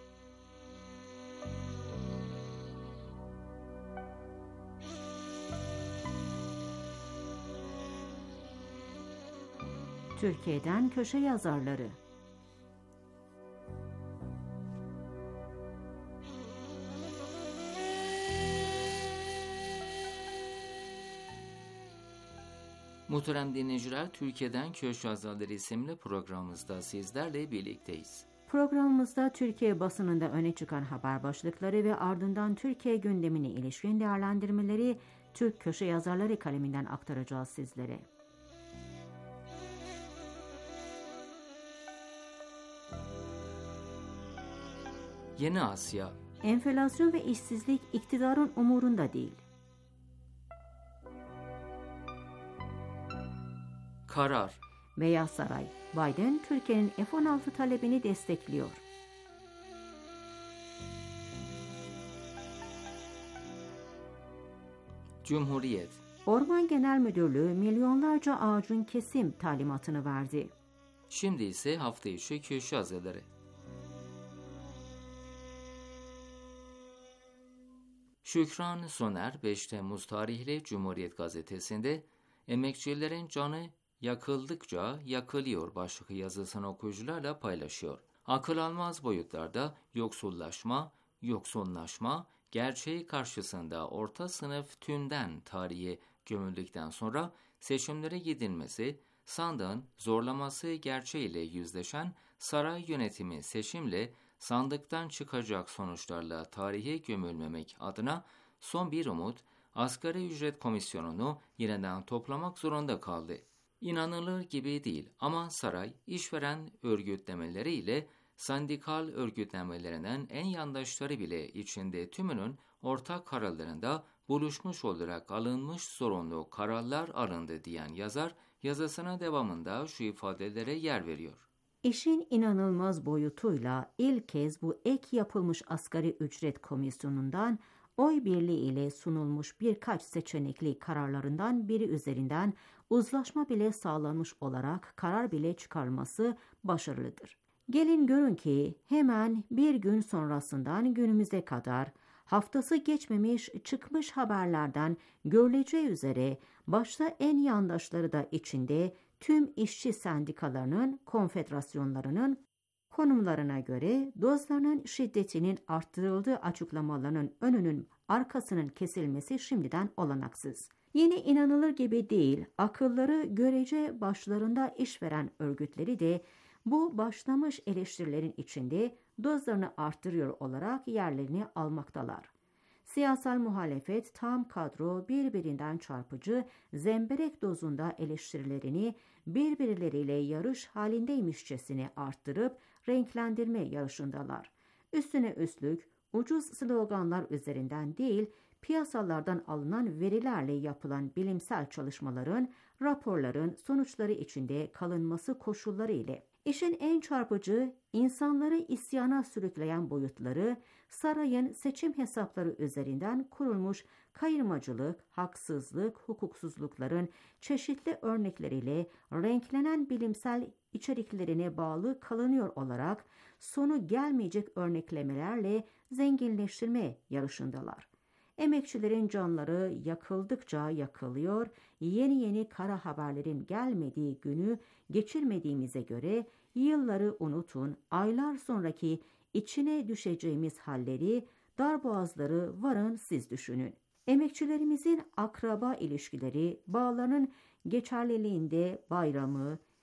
S2: Türkiye'den köşe yazarları.
S1: Muhterem dinleyiciler, Türkiye'den Köşe Yazarları isimli programımızda sizlerle birlikteyiz.
S2: Programımızda Türkiye basınında öne çıkan haber başlıkları ve ardından Türkiye gündemine ilişkin değerlendirmeleri Türk köşe yazarları kaleminden aktaracağız sizlere.
S1: Yeni Asya.
S2: Enflasyon ve işsizlik iktidarın umurunda değil.
S1: Karar.
S2: Beyaz Saray, Biden Türkiye'nin F-16 talebini destekliyor.
S1: Cumhuriyet.
S2: Orman Genel Müdürlüğü milyonlarca ağacın kesim talimatını verdi.
S1: Şimdi ise hafta içi köşe yazarları. Şükran Soner 5 Temmuz tarihli Cumhuriyet Gazetesi'nde emekçilerin canı yakıldıkça yakılıyor başlıklı yazısını okuyucularla paylaşıyor. Akıl almaz boyutlarda yoksullaşma, gerçeği karşısında orta sınıf tümden tarihe gömüldükten sonra seçimlere gidilmesi, sandığın zorlaması gerçeğiyle yüzleşen saray yönetimi seçimle sandıktan çıkacak sonuçlarla tarihe gömülmemek adına son bir umut, asgari ücret komisyonunu yeniden toplamak zorunda kaldı. İnanılır gibi değil ama saray, işveren örgütlemeleriyle sendikal örgütlemelerinin en yandaşları bile içinde tümünün ortak kararlarında buluşmuş olarak alınmış zorunlu kararlar alındı diyen yazar, yazısının devamında şu ifadelere yer veriyor.
S2: İşin inanılmaz boyutuyla ilk kez bu ek yapılmış asgari ücret komisyonundan oy birliği ile sunulmuş birkaç seçenekli kararlarından biri üzerinden uzlaşma bile sağlanmış olarak karar bile çıkarılması başarılıdır. Gelin görün ki hemen bir gün sonrasından günümüze kadar haftası geçmemiş çıkmış haberlerden görüleceği üzere başta en yandaşları da içinde tüm işçi sendikalarının, konfederasyonlarının konumlarına göre dozlarının şiddetinin arttırıldığı açıklamalarının önünün arkasının kesilmesi şimdiden olanaksız. Yine inanılır gibi değil, akılları görece başlarında işveren örgütleri de bu başlamış eleştirilerin içinde dozlarını arttırıyor olarak yerlerini almaktalar. Siyasal muhalefet tam kadro birbirinden çarpıcı zemberek dozunda eleştirilerini birbirleriyle yarış halindeymişçesine arttırıp renklendirme yarışındalar. Üstüne üstlük ucuz sloganlar üzerinden değil, piyasalardan alınan verilerle yapılan bilimsel çalışmaların, raporların sonuçları içinde kalınması koşulları ile. İşin en çarpıcı, insanları isyana sürükleyen boyutları, sarayın seçim hesapları üzerinden kurulmuş kayırmacılık, haksızlık, hukuksuzlukların çeşitli örnekleriyle renklenen bilimsel içeriklerine bağlı kalınıyor olarak sonu gelmeyecek örneklemelerle zenginleştirme yarışındalar. Emekçilerin canları yakıldıkça yakılıyor, yeni kara haberlerin gelmediği günü geçirmediğimize göre yılları unutun, aylar sonraki içine düşeceğimiz halleri, darboğazları varın siz düşünün. Emekçilerimizin akraba ilişkileri, bağlarının geçerliliğinde bayramı,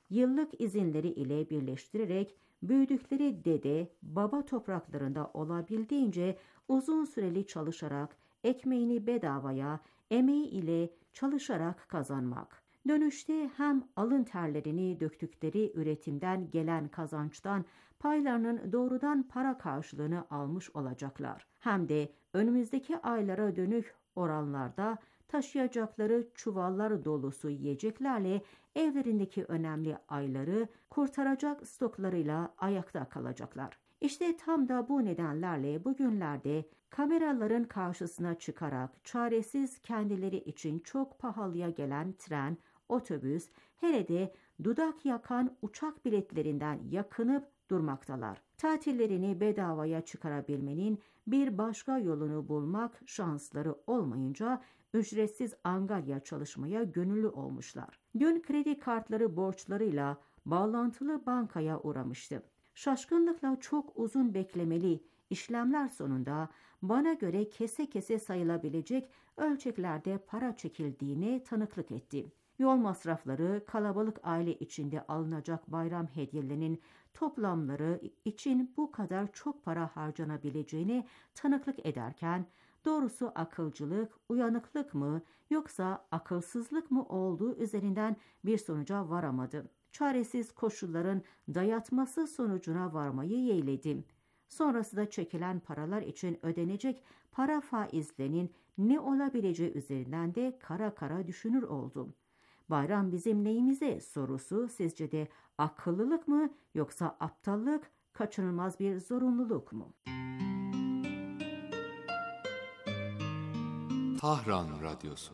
S2: yıllık izinleri ile birleştirerek büyüdükleri dede, baba topraklarında olabildiğince uzun süreli çalışarak, ekmeğini bedavaya, emeği ile çalışarak kazanmak. Dönüşte hem alın terlerini döktükleri üretimden gelen kazançtan paylarının doğrudan para karşılığını almış olacaklar. Hem de önümüzdeki aylara dönük oranlarda taşıyacakları çuvallar dolusu yiyeceklerle evlerindeki önemli ayları kurtaracak stoklarıyla ayakta kalacaklar. İşte tam da bu nedenlerle bugünlerde kameraların karşısına çıkarak çaresiz kendileri için çok pahalıya gelen tren, otobüs, hele de dudak yakan uçak biletlerinden yakınıp durmaktalar. Tatillerini bedavaya çıkarabilmenin bir başka yolunu bulmak şansları olmayınca ücretsiz angarya çalışmaya gönüllü olmuşlar. Dün kredi kartları borçlarıyla bağlantılı bankaya uğramıştım. Şaşkınlıkla çok uzun beklemeli işlemler sonunda bana göre kese kese sayılabilecek ölçeklerde para çekildiğine tanıklık ettim. Yol masrafları, kalabalık aile içinde alınacak bayram hediyelerinin toplamları için bu kadar çok para harcanabileceğine tanıklık ederken, doğrusu akılcılık, uyanıklık mı yoksa akılsızlık mı olduğu üzerinden bir sonuca varamadım. Çaresiz koşulların dayatması sonucuna varmayı yeğledim. Sonrası da çekilen paralar için ödenecek para faizlerinin ne olabileceği üzerinden de kara kara düşünür oldum. Bayram bizim neyimize sorusu sizce de akıllılık mı yoksa aptallık, kaçınılmaz bir zorunluluk mu?
S1: Tahran Radyosu.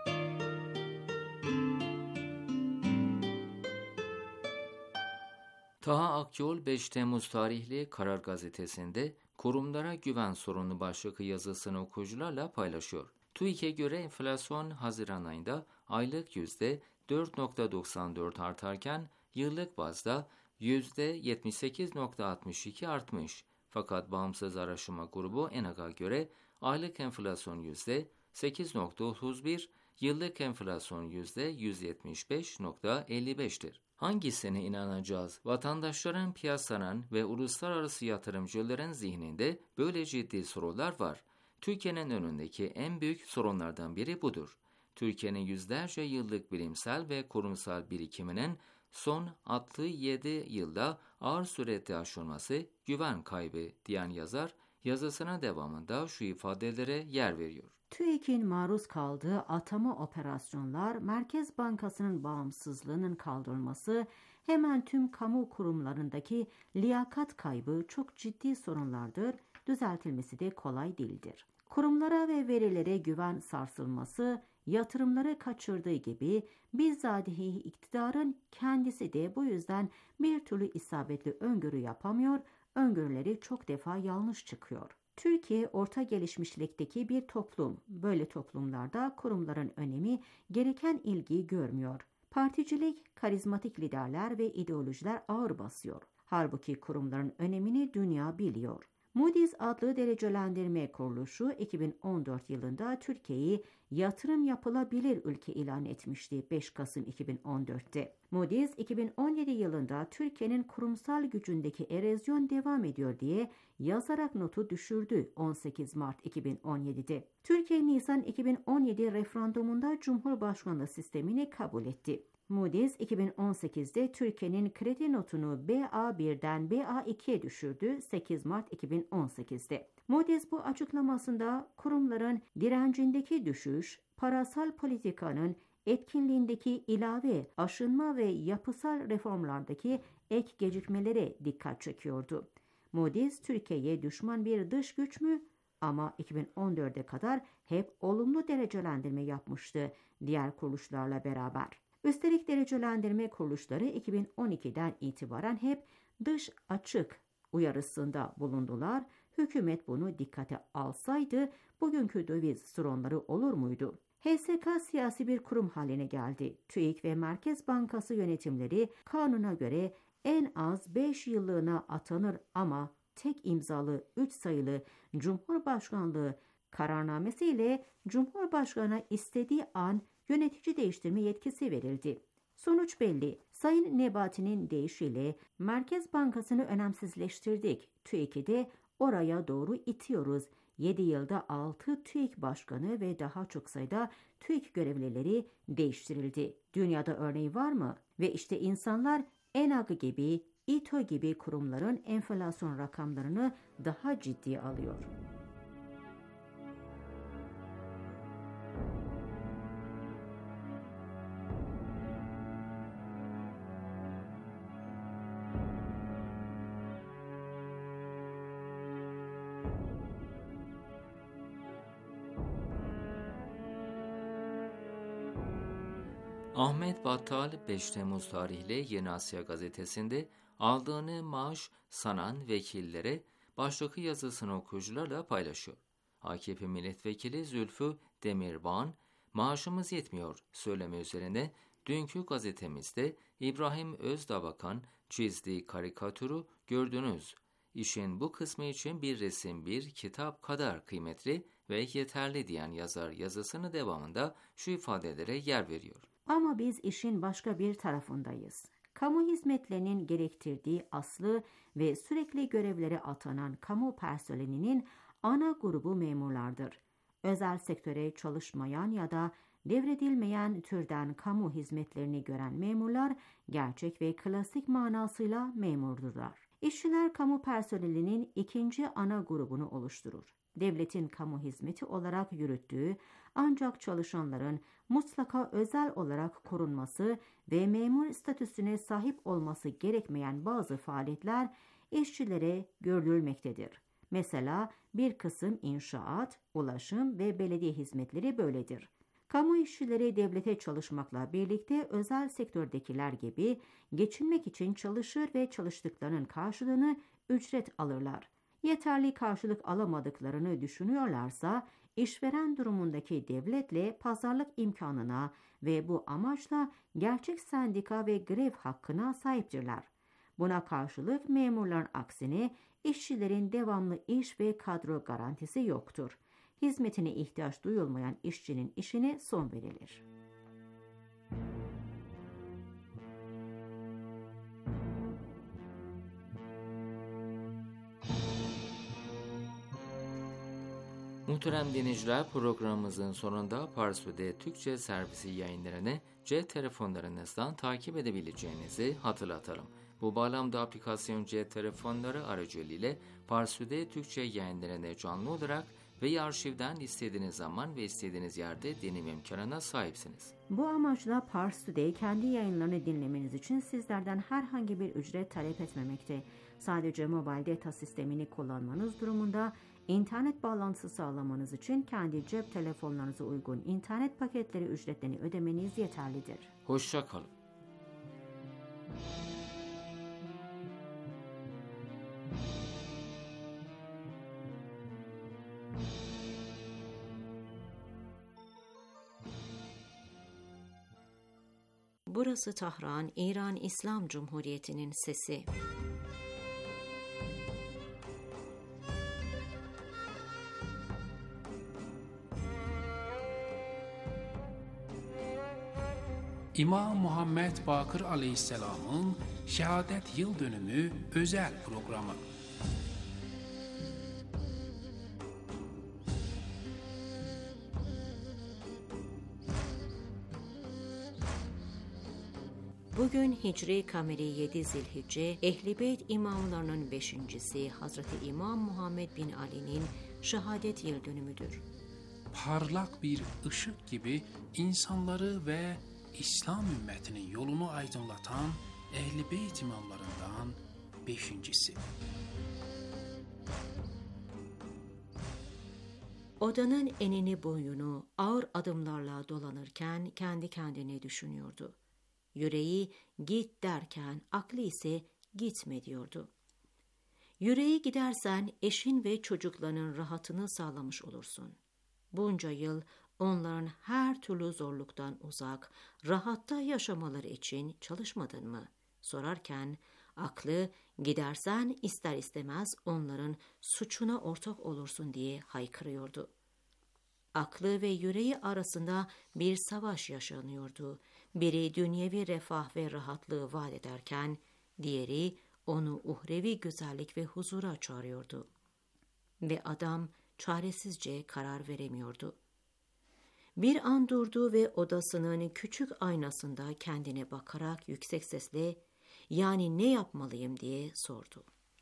S1: Taha Akyol 5 Temmuz tarihli Karar Gazetesi'nde kurumlara güven sorunu başlıklı yazısını okuyucularla paylaşıyor. TÜİK'e göre enflasyon Haziran ayında aylık %4.94 artarken yıllık bazda %78.62 artmış. Fakat Bağımsız Araştırma Grubu ENAG'a göre aylık enflasyon %8.31, yıllık enflasyon %175.55'tir. Hangisine inanacağız? Vatandaşların, piyasanın ve uluslararası yatırımcıların zihninde böyle ciddi sorular var. Türkiye'nin önündeki en büyük sorunlardan biri budur. Türkiye'nin yüzlerce yıllık bilimsel ve kurumsal birikiminin son 67 yılda ağır surette aşılması güven kaybı diyen yazar, yazısına devamında şu ifadelere yer veriyor.
S2: TÜİK'in maruz kaldığı atama operasyonlar, Merkez Bankası'nın bağımsızlığının kaldırılması, hemen tüm kamu kurumlarındaki liyakat kaybı çok ciddi sorunlardır, düzeltilmesi de kolay değildir. Kurumlara ve verilere güven sarsılması, yatırımları kaçırdığı gibi bizzatihi iktidarın kendisi de bu yüzden bir türlü isabetli öngörü yapamıyor, öngörüleri çok defa yanlış çıkıyor. Türkiye orta gelişmişlikteki bir toplum. Böyle toplumlarda kurumların önemi gereken ilgiyi görmüyor. Particilik, karizmatik liderler ve ideolojiler ağır basıyor. Halbuki kurumların önemini dünya biliyor. Moody's adlı derecelendirme kuruluşu 2014 yılında Türkiye'yi yatırım yapılabilir ülke ilan etmişti 5 Kasım 2014'te. Moody's 2017 yılında Türkiye'nin kurumsal gücündeki erozyon devam ediyor diye yazarak notu düşürdü 18 Mart 2017'de. Türkiye Nisan 2017 referandumunda Cumhurbaşkanlığı sistemini kabul etti. Moody's 2018'de Türkiye'nin kredi notunu BA1'den BA2'ye düşürdü 8 Mart 2018'de. Moody's bu açıklamasında kurumların direncindeki düşüş, parasal politikanın etkinliğindeki ilave, aşınma ve yapısal reformlardaki ek gecikmelere dikkat çekiyordu. Moody's Türkiye'ye düşman bir dış güç mü? Ama 2014'e kadar hep olumlu derecelendirme yapmıştı diğer kuruluşlarla beraber. Üstelik derecelendirme kuruluşları 2012'den itibaren hep dış açık uyarısında bulundular. Hükümet bunu dikkate alsaydı bugünkü döviz sorunları olur muydu? HSK siyasi bir kurum haline geldi. TÜİK ve Merkez Bankası yönetimleri kanuna göre en az 5 yıllığına atanır ama tek imzalı 3 sayılı Cumhurbaşkanlığı kararnamesiyle Cumhurbaşkanı'na istediği an yönetici değiştirme yetkisi verildi. Sonuç belli. Sayın Nebati'nin deyişiyle Merkez Bankası'nı önemsizleştirdik. TÜİK'i de oraya doğru itiyoruz. 7 yılda 6 TÜİK başkanı ve daha çok sayıda TÜİK görevlileri değiştirildi. Dünyada örneği var mı? Ve işte insanlar ENAG gibi, İTO gibi kurumların enflasyon rakamlarını daha ciddiye alıyor.
S1: Ahmet Battal 5 Temmuz tarihli Yeni Asya gazetesinde aldığını maaş sanan vekillere başlıklı yazısını okuyucularla paylaşıyor. AKP milletvekili Zülfü Demirban, maaşımız yetmiyor söyleme üzerine dünkü gazetemizde İbrahim Özdabakan çizdiği karikatürü gördünüz. İşin bu kısmı için bir resim bir kitap kadar kıymetli ve yeterli diyen yazar yazısının devamında şu ifadelere yer veriyor.
S2: Ama biz işin başka bir tarafındayız. Kamu hizmetlerinin gerektirdiği aslı ve sürekli görevlere atanan kamu personelinin ana grubu memurlardır. Özel sektöre çalışmayan ya da devredilmeyen türden kamu hizmetlerini gören memurlar gerçek ve klasik manasıyla memurdurlar. İşçiler kamu personelinin ikinci ana grubunu oluşturur. Devletin kamu hizmeti olarak yürüttüğü ancak çalışanların mutlaka özel olarak korunması ve memur statüsüne sahip olması gerekmeyen bazı faaliyetler işçilere görülmektedir. Mesela bir kısım inşaat, ulaşım ve belediye hizmetleri böyledir. Kamu işçileri devlete çalışmakla birlikte özel sektördekiler gibi geçinmek için çalışır ve çalıştıklarının karşılığını ücret alırlar. Yeterli karşılık alamadıklarını düşünüyorlarsa işveren durumundaki devletle pazarlık imkanına ve bu amaçla gerçek sendika ve grev hakkına sahiptirler. Buna karşılık memurların aksine işçilerin devamlı iş ve kadro garantisi yoktur. Hizmetine ihtiyaç duyulmayan işçinin işine son verilir.
S1: Muhterem dinleyiciler, programımızın sonunda Parsu'de Türkçe servisi yayınlarını cep telefonlarınızdan takip edebileceğinizi hatırlatalım. Bu bağlamda aplikasyon cep telefonları aracılığıyla Parsu'de Türkçe yayınlarını canlı olarak veya arşivden istediğiniz zaman ve istediğiniz yerde dinleme imkanına sahipsiniz.
S2: Bu amaçla Pars Today kendi yayınlarını dinlemeniz için sizlerden herhangi bir ücret talep etmemekte. Sadece mobil data sistemini kullanmanız durumunda İnternet bağlantısı sağlamanız için kendi cep telefonlarınıza uygun internet paketleri ücretlerini ödemeniz yeterlidir.
S1: Hoşça kalın.
S2: Burası Tahran, İran İslam Cumhuriyeti'nin sesi.
S6: İmam Muhammed Bakır Aleyhisselam'ın şehadet yıl dönümü özel programı.
S2: Bugün Hicri Kameri 7 Zilhicce, Ehl-i Beyt imamlarının 5.'si Hazreti İmam Muhammed bin Ali'nin şehadet yıl dönümüdür.
S6: Parlak bir ışık gibi insanları ve İslam ümmetinin yolunu aydınlatan Ehl-i Beyt imamlarından 5.'si.
S2: Odanın enini boyunu ağır adımlarla dolanırken kendi kendine düşünüyordu. Yüreği git derken aklı ise gitme diyordu. Yüreği gidersen eşin ve çocuklarının rahatını sağlamış olursun. Bunca yıl onların her türlü zorluktan uzak, rahatta yaşamaları için çalışmadın mı? Sorarken aklı gidersen ister istemez onların suçuna ortak olursun diye haykırıyordu. Aklı ve yüreği arasında bir savaş yaşanıyordu. Biri dünyevi refah ve rahatlığı vaat ederken, diğeri onu uhrevi güzellik ve huzura çağırıyordu. Ve adam çaresizce karar veremiyordu. Bir an durdu ve odasının küçük aynasında kendine bakarak yüksek sesle, "Yani ne yapmalıyım?" diye sordu.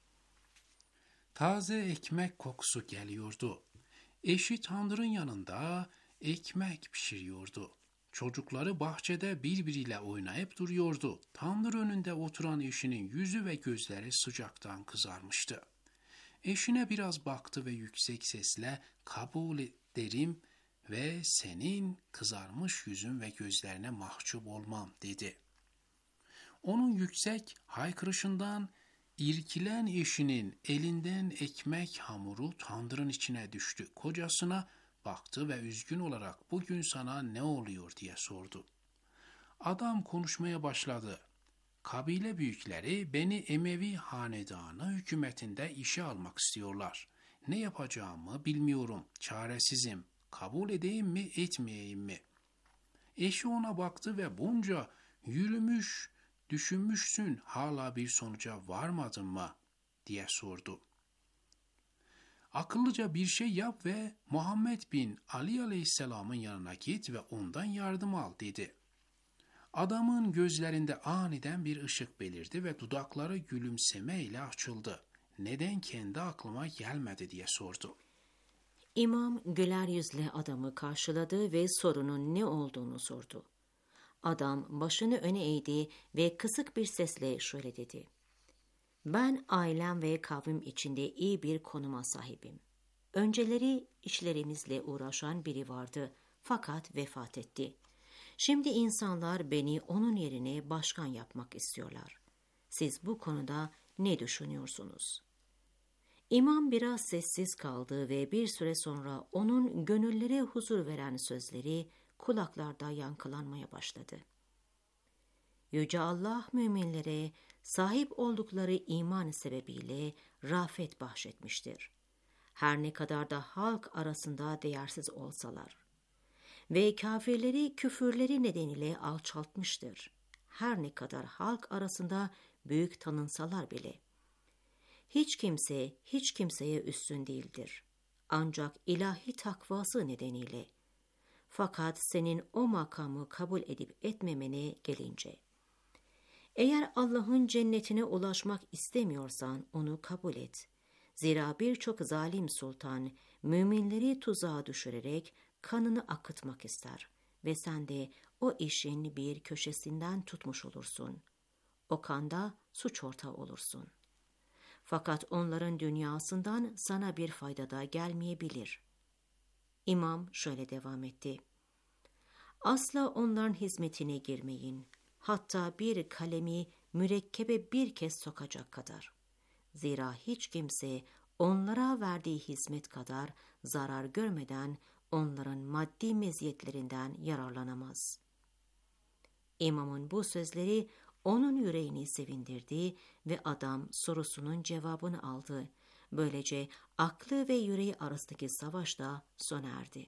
S6: Taze ekmek kokusu geliyordu. Eşi tandırın yanında ekmek pişiriyordu. Çocukları bahçede birbiriyle oynayıp duruyordu. Tandır önünde oturan eşinin yüzü ve gözleri sıcaktan kızarmıştı. Eşine biraz baktı ve yüksek sesle "Kabul ederim ve senin kızarmış yüzün ve gözlerine mahcup olmam" dedi. Onun yüksek haykırışından irkilen eşinin elinden ekmek hamuru tandırın içine düştü. Kocasına baktı ve üzgün olarak "Bugün sana ne oluyor?" diye sordu. Adam konuşmaya başladı. "Kabile büyükleri beni Emevi hanedanı hükümetinde işe almak istiyorlar. Ne yapacağımı bilmiyorum, çaresizim. Kabul edeyim mi, etmeyeyim mi?" Eşi ona baktı ve "Bunca yürümüş, düşünmüşsün, hala bir sonuca varmadın mı?" diye sordu. "Akıllıca bir şey yap ve Muhammed bin Ali Aleyhisselam'ın yanına git ve ondan yardım al" dedi. Adamın gözlerinde aniden bir ışık belirdi ve dudakları gülümsemeyle açıldı. "Neden kendi aklıma gelmedi?" diye sordu.
S2: İmam güler yüzle adamı karşıladı ve sorunun ne olduğunu sordu. Adam başını öne eğdi ve kısık bir sesle şöyle dedi: "Ben ailem ve kavmim içinde iyi bir konuma sahibim. Önceleri işlerimizle uğraşan biri vardı fakat vefat etti. Şimdi insanlar beni onun yerine başkan yapmak istiyorlar. Siz bu konuda ne düşünüyorsunuz?" İmam biraz sessiz kaldı ve bir süre sonra onun gönüllere huzur veren sözleri kulaklarda yankılanmaya başladı. Yüce Allah müminlere sahip oldukları iman sebebiyle rafet bahşetmiştir. Her ne kadar da halk arasında değersiz olsalar ve kafirleri küfürleri nedeniyle alçaltmıştır. Her ne kadar halk arasında büyük tanınsalar bile. Hiç kimse hiç kimseye üstün değildir. Ancak ilahi takvası nedeniyle. Fakat senin o makamı kabul edip etmemene gelince, eğer Allah'ın cennetine ulaşmak istemiyorsan onu kabul et. Zira birçok zalim sultan müminleri tuzağa düşürerek kanını akıtmak ister ve sen de o işin bir köşesinden tutmuş olursun. O kanda suç ortağı olursun. Fakat onların dünyasından sana bir fayda da gelmeyebilir. İmam şöyle devam etti: "Asla onların hizmetine girmeyin. Hatta bir kalemi mürekkebe bir kez sokacak kadar. Zira hiç kimse onlara verdiği hizmet kadar zarar görmeden onların maddi meziyetlerinden yararlanamaz." İmamın bu sözleri onun yüreğini sevindirdi ve adam sorusunun cevabını aldı. Böylece aklı ve yüreği arasındaki savaş da sona erdi.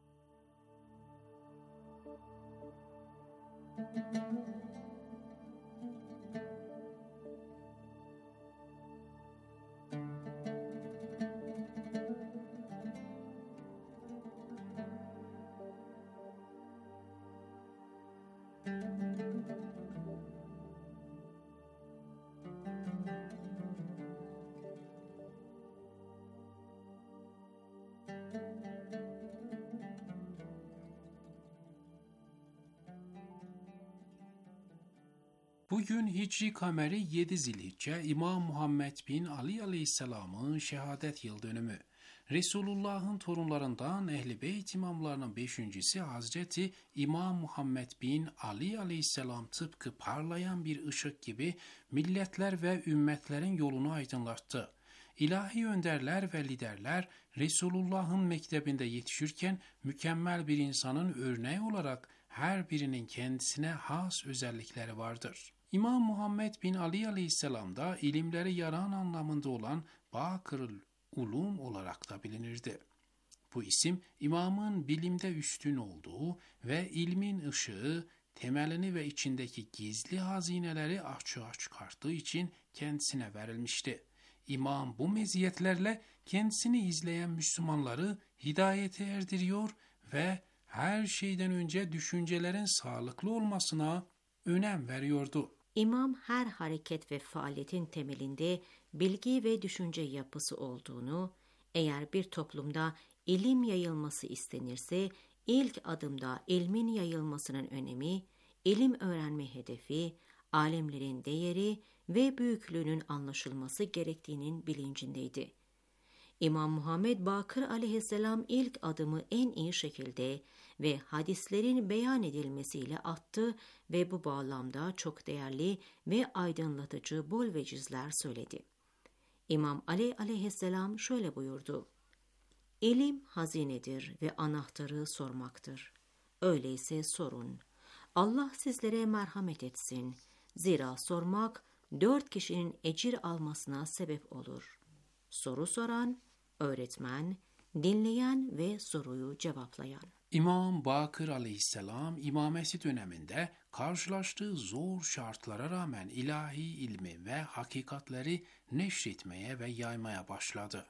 S6: Bugün Hicri kameri 7 Zilhicce İmam Muhammed bin Ali Aleyhisselam'ın şehadet yıl dönümü. Resulullah'ın torunlarından Ehl-i Beyt imamlarının 5.'si Hazreti İmam Muhammed bin Ali Aleyhisselam tıpkı parlayan bir ışık gibi milletler ve ümmetlerin yolunu aydınlattı. İlahi önderler ve liderler Resulullah'ın mektebinde yetişirken mükemmel bir insanın örneği olarak her birinin kendisine has özellikleri vardır. İmam Muhammed bin Ali Aleyhisselam da ilimleri yaran anlamında olan Bakırıl Ulum olarak da bilinirdi. Bu isim imamın bilimde üstün olduğu ve ilmin ışığı temelini ve içindeki gizli hazineleri açığa çıkarttığı için kendisine verilmişti. İmam bu meziyetlerle kendisini izleyen Müslümanları hidayete erdiriyor ve her şeyden önce düşüncelerin sağlıklı olmasına önem veriyordu.
S2: İmam her hareket ve faaliyetin temelinde bilgi ve düşünce yapısı olduğunu, eğer bir toplumda ilim yayılması istenirse ilk adımda ilmin yayılmasının önemi, ilim öğrenme hedefi, alimlerin değeri ve büyüklüğünün anlaşılması gerektiğinin bilincindeydi. İmam Muhammed Bakır aleyhisselam ilk adımı en iyi şekilde ve hadislerin beyan edilmesiyle attı ve bu bağlamda çok değerli ve aydınlatıcı bol vecizler söyledi. İmam Ali aleyhisselam şöyle buyurdu: İlim hazinedir ve anahtarı sormaktır. Öyleyse sorun. Allah sizlere merhamet etsin. Zira sormak 4 kişinin ecir almasına sebep olur. Soru soran, öğretmen, dinleyen ve soruyu cevaplayan.
S6: İmam Bakır aleyhisselam imamesi döneminde karşılaştığı zor şartlara rağmen ilahi ilmi ve hakikatleri neşretmeye ve yaymaya başladı.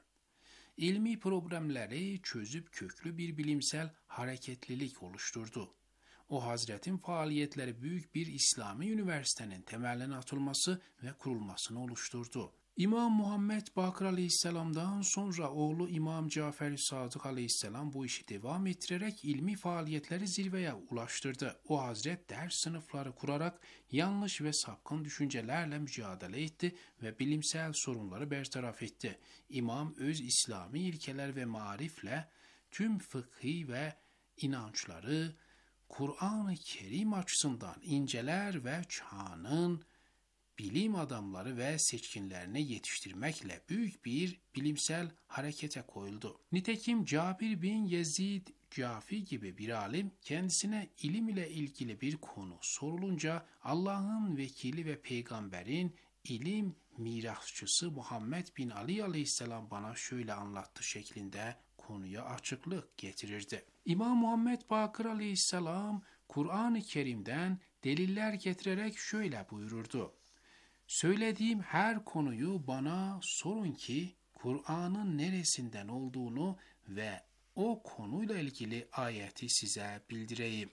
S6: İlmi problemleri çözüp köklü bir bilimsel hareketlilik oluşturdu. O hazretin faaliyetleri büyük bir İslami üniversitenin temellerine atılması ve kurulmasını oluşturdu. İmam Muhammed Bakır aleyhisselamdan sonra oğlu İmam Cafer Sadık aleyhisselam bu işi devam ettirerek ilmi faaliyetleri zirveye ulaştırdı. O hazret ders sınıfları kurarak yanlış ve sapkın düşüncelerle mücadele etti ve bilimsel sorunları bertaraf etti. İmam öz İslami ilkeler ve marifle tüm fıkhi ve inançları Kur'an-ı Kerim açısından inceler ve çağının bilim adamları ve seçkinlerini yetiştirmekle büyük bir bilimsel harekete koyuldu. Nitekim Cabir bin Yezid Cafi gibi bir alim kendisine ilim ile ilgili bir konu sorulunca Allah'ın vekili ve peygamberin ilim mirasçısı Muhammed bin Ali aleyhisselam bana şöyle anlattı şeklinde konuya açıklık getirirdi. İmam Muhammed Bakır aleyhisselam Kur'an-ı Kerim'den deliller getirerek şöyle buyururdu: Söylediğim her konuyu bana sorun ki Kur'an'ın neresinden olduğunu ve o konuyla ilgili ayeti size bildireyim.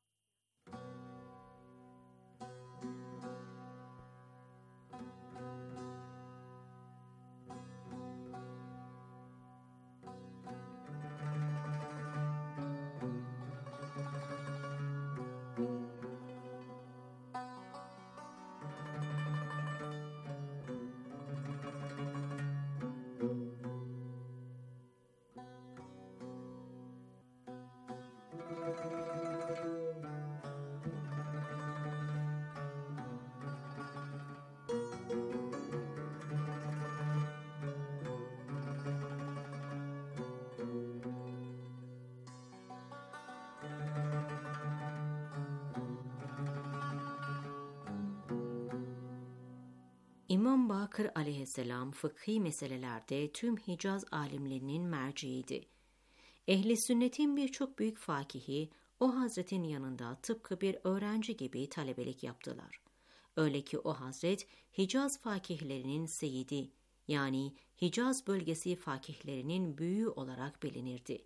S2: İmam Bakır aleyhisselam fıkhi meselelerde tüm Hicaz alimlerinin merciiydi. Ehli sünnetin birçok büyük fakihi o hazretin yanında tıpkı bir öğrenci gibi talebelik yaptılar. Öyle ki o hazret Hicaz fakihlerinin seyidi, yani Hicaz bölgesi fakihlerinin büyüğü olarak bilinirdi.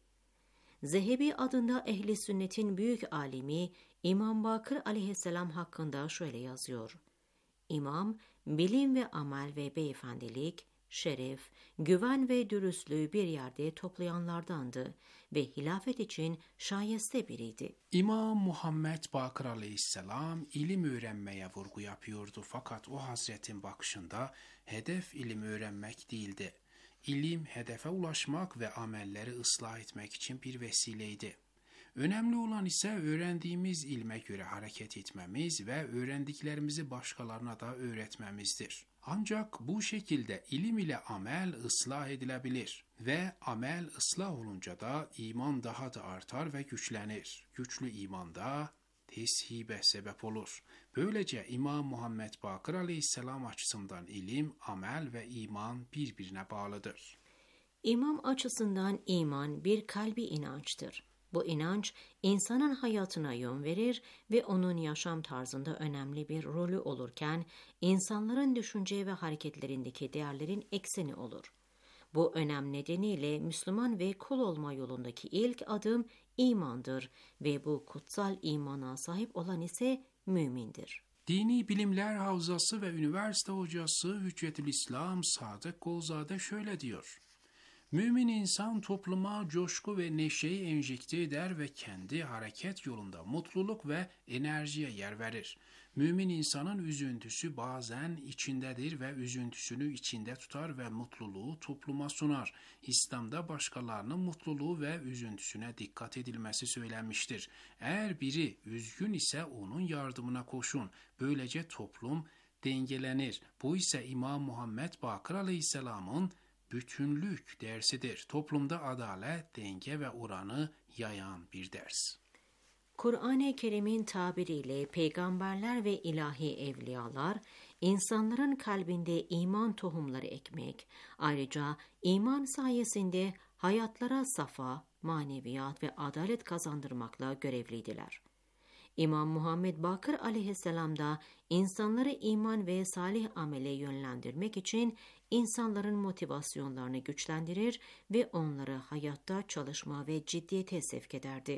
S2: Zehebi adında ehli sünnetin büyük alimi İmam Bakır aleyhisselam hakkında şöyle yazıyor: İmam, bilim ve amel ve beyefendilik, şeref, güven ve dürüstlüğü bir yerde toplayanlardandı ve hilafet için şayeste biriydi.
S6: İmam Muhammed Bakır aleyhisselam ilim öğrenmeye vurgu yapıyordu, fakat o hazretin bakışında hedef ilim öğrenmek değildi. İlim hedefe ulaşmak ve amelleri ıslah etmek için bir vesileydi. Önemli olan ise öğrendiğimiz ilme göre hareket etmemiz ve öğrendiklerimizi başkalarına da öğretmemizdir. Ancak bu şekilde ilim ile amel ıslah edilebilir ve amel ıslah olunca da iman daha da artar ve güçlenir. Güçlü iman da teshibe sebep olur. Böylece İmam Muhammed Bakır aleyhisselam açısından ilim, amel ve iman birbirine bağlıdır.
S2: İmam açısından iman bir kalbi inançtır. Bu inanç insanın hayatına yön verir ve onun yaşam tarzında önemli bir rolü olurken insanların düşünce ve hareketlerindeki değerlerin ekseni olur. Bu önem nedeniyle Müslüman ve kul olma yolundaki ilk adım imandır ve bu kutsal imana sahip olan ise mümindir.
S6: Dini Bilimler Havzası ve Üniversite Hocası Hüccetülislam Sadık Golzade şöyle diyor. Mümin insan topluma coşku ve neşeyi enjekte eder ve kendi hareket yolunda mutluluk ve enerjiye yer verir. Mümin insanın üzüntüsü bazen içindedir ve üzüntüsünü içinde tutar ve mutluluğu topluma sunar. İslam'da başkalarının mutluluğu ve üzüntüsüne dikkat edilmesi söylenmiştir. Eğer biri üzgün ise onun yardımına koşun. Böylece toplum dengelenir. Bu ise İmam Muhammed Bakır Aleyhisselam'ın bütünlük dersidir. Toplumda adalet, denge ve oranı yayan bir ders.
S2: Kur'an-ı Kerim'in tabiriyle peygamberler ve ilahi evliyalar, insanların kalbinde iman tohumları ekmek, ayrıca iman sayesinde hayatlara safa, maneviyat ve adalet kazandırmakla görevliydiler. İmam Muhammed Bakır aleyhisselam da insanları iman ve salih amele yönlendirmek için insanların motivasyonlarını güçlendirir ve onları hayatta çalışma ve ciddiyete sevk ederdi.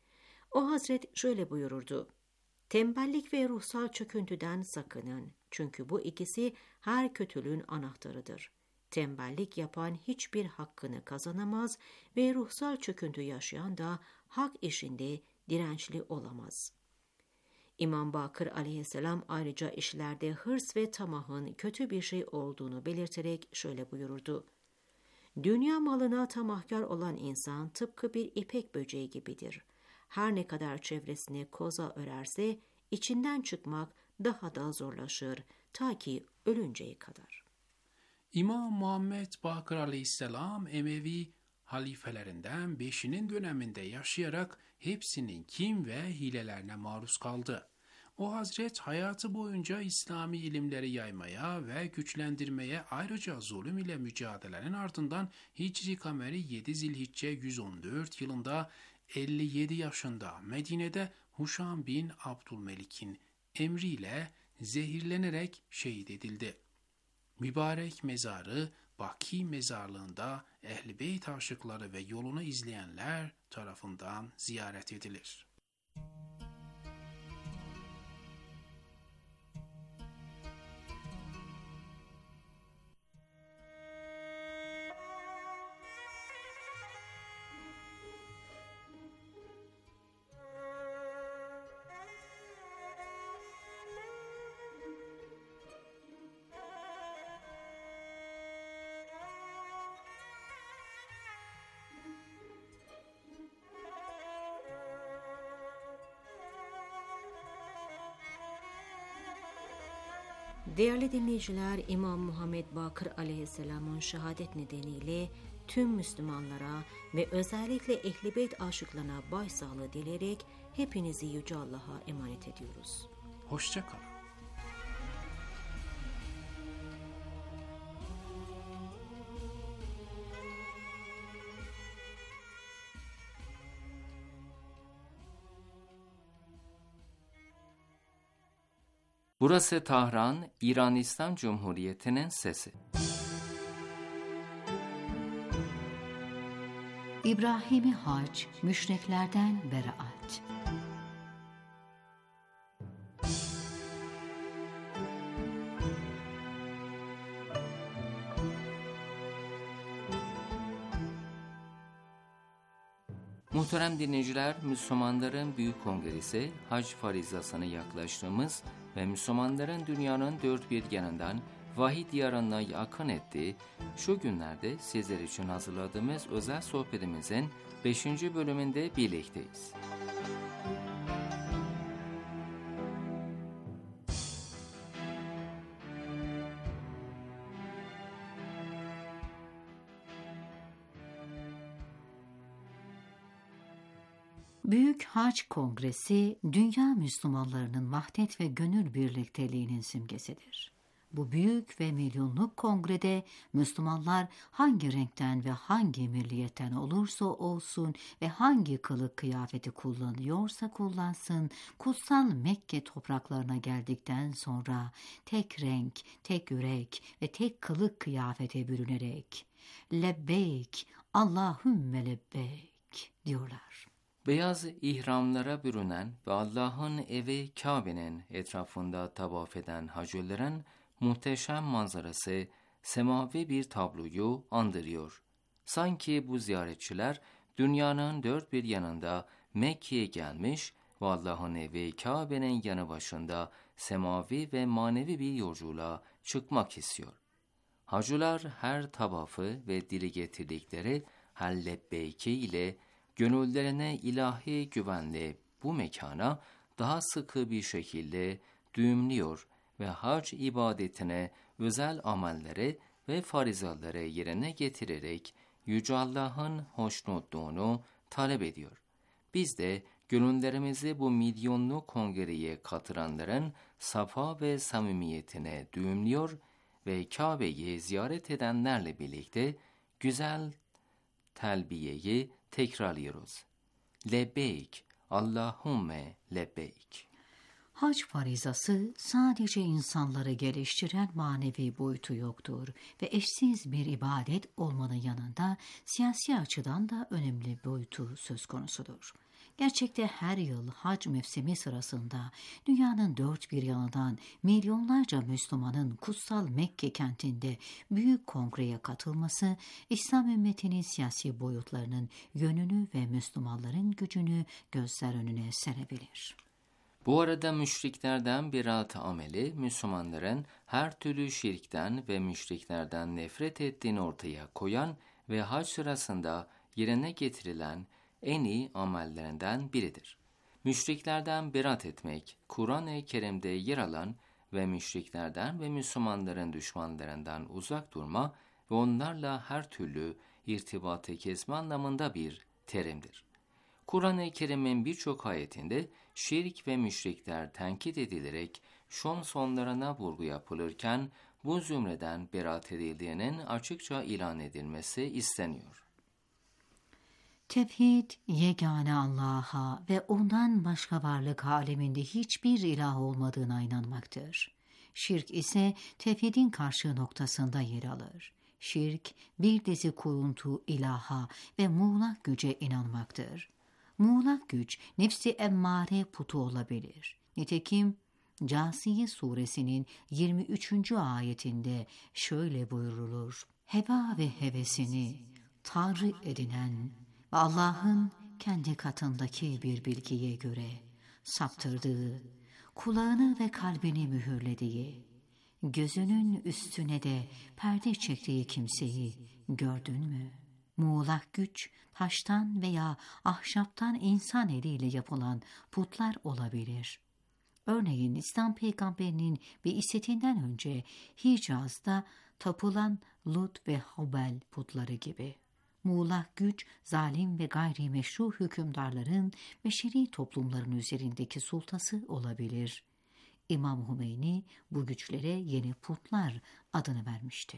S2: O Hazret şöyle buyururdu: "Tembellik ve ruhsal çöküntüden sakının. Çünkü bu ikisi her kötülüğün anahtarıdır. Tembellik yapan hiçbir hakkını kazanamaz ve ruhsal çöküntü yaşayan da hak işinde dirençli olamaz." İmam Bakır aleyhisselam ayrıca işlerde hırs ve tamahın kötü bir şey olduğunu belirterek şöyle buyururdu: "Dünya malına tamahkar olan insan tıpkı bir ipek böceği gibidir. Her ne kadar çevresine koza örerse içinden çıkmak daha da zorlaşır ta ki ölünceye kadar."
S6: İmam Muhammed Bakır Aleyhisselam Emevi halifelerinden 5'inin döneminde yaşayarak hepsinin kin ve hilelerine maruz kaldı. O Hazret hayatı boyunca İslami ilimleri yaymaya ve güçlendirmeye, ayrıca zulüm ile mücadelenin ardından Hicri kameri 7 Zilhicce 114 yılında 57 yaşında Medine'de Huşam bin Abdülmelik'in emriyle zehirlenerek şehit edildi. Mübarek mezarı Baki mezarlığında Ehl-i Beyt aşıkları ve yolunu izleyenler tarafından ziyaret edilir.
S2: Değerli dinleyiciler, İmam Muhammed Bakır aleyhisselamın şehadet nedeniyle tüm Müslümanlara ve özellikle Ehl-i Beyt aşıklarına başsağlığı dileyerek hepinizi Yüce Allah'a emanet ediyoruz.
S6: Hoşça kalın.
S1: Burası Tahran, İran İslam Cumhuriyeti'nin sesi.
S4: İbrahim-i Hac, müşriklerden beraat.
S1: Muhterem dinleyiciler, Müslümanların Büyük Kongresi, Hac farizasına yaklaştığımız ve Müslümanların dünyanın dört bir yanından vahiy diyarına yakın ettiği şu günlerde sizler için hazırladığımız özel sohbetimizin 5. bölümünde birlikteyiz.
S4: Büyük Hac Kongresi, dünya Müslümanlarının vahdet ve gönül birlikteliğinin simgesidir. Bu büyük ve milyonluk kongrede Müslümanlar hangi renkten ve hangi milliyetten olursa olsun ve hangi kılık kıyafeti kullanıyorsa kullansın, kutsal Mekke topraklarına geldikten sonra tek renk, tek yürek ve tek kılık kıyafete bürünerek lebbeyk, Allahümme lebbeyk diyorlar.
S1: Beyaz ihramlara bürünen ve Allah'ın evi Kabe'nin etrafında tavaf eden hacıların muhteşem manzarası semavi bir tabloyu andırıyor. Sanki bu ziyaretçiler dünyanın dört bir yanında Mekke'ye gelmiş ve Allah'ın evi Kabe'nin yanı başında semavi ve manevi bir yolculuğa çıkmak istiyor. Hacılar her tavafı ve dili getirdikleri her lebbeyki ile gönüllerine ilahi güvenle bu mekana daha sıkı bir şekilde düğümlüyor ve hac ibadetine özel amelleri ve farizaları yerine getirerek Yüce Allah'ın hoşnutluğunu talep ediyor. Biz de gönüllerimizi bu milyonlu kongreye katılanların safa ve samimiyetine düğümlüyor ve Kabe'yi ziyaret edenlerle birlikte güzel telbiyeyi tekrarlıyoruz. Lebbeyk, Allahümme lebbeyk.
S4: Hac farizası sadece insanları geliştiren manevi boyutu yoktur ve eşsiz bir ibadet olmanın yanında siyasi açıdan da önemli boyutu söz konusudur. Gerçekte her yıl hac mevsimi sırasında dünyanın dört bir yanından milyonlarca Müslümanın kutsal Mekke kentinde büyük kongreye katılması, İslam ümmetinin siyasi boyutlarının yönünü ve Müslümanların gücünü gözler önüne serebilir.
S1: Bu arada müşriklerden beraat ameli, Müslümanların her türlü şirkten ve müşriklerden nefret ettiğini ortaya koyan ve hac sırasında yerine getirilen en iyi amellerinden biridir. Müşriklerden beraat etmek, Kur'an-ı Kerim'de yer alan ve müşriklerden ve Müslümanların düşmanlarından uzak durma ve onlarla her türlü irtibatı kesme anlamında bir terimdir. Kur'an-ı Kerim'in birçok ayetinde şirk ve müşrikler tenkit edilerek sonlarına vurgu yapılırken bu zümreden beraat edildiğinin açıkça ilan edilmesi isteniyor.
S4: Tevhid, yegane Allah'a ve ondan başka varlık aleminde hiçbir ilah olmadığına inanmaktır. Şirk ise tevhidin karşı noktasında yer alır. Şirk, bir dizi kuruntu ilaha ve muğlak güce inanmaktır. Muğlak güç, nefsi emmare putu olabilir. Nitekim, Câsiye suresinin 23. ayetinde şöyle buyurulur: Heva ve hevesini Tanrı edinen ve Allah'ın kendi katındaki bir bilgiye göre saptırdığı, kulağını ve kalbini mühürlediği, gözünün üstüne de perde çektiği kimseyi gördün mü? Muğlak güç, taştan veya ahşaptan insan eliyle yapılan putlar olabilir. Örneğin İslam peygamberinin bi'setinden önce Hicaz'da tapılan Lut ve Hubel putları gibi. Muğlak güç, zalim ve gayrimeşru hükümdarların beşeri toplumların üzerindeki sultası olabilir. İmam Hümeyni bu güçlere yeni putlar adını vermişti.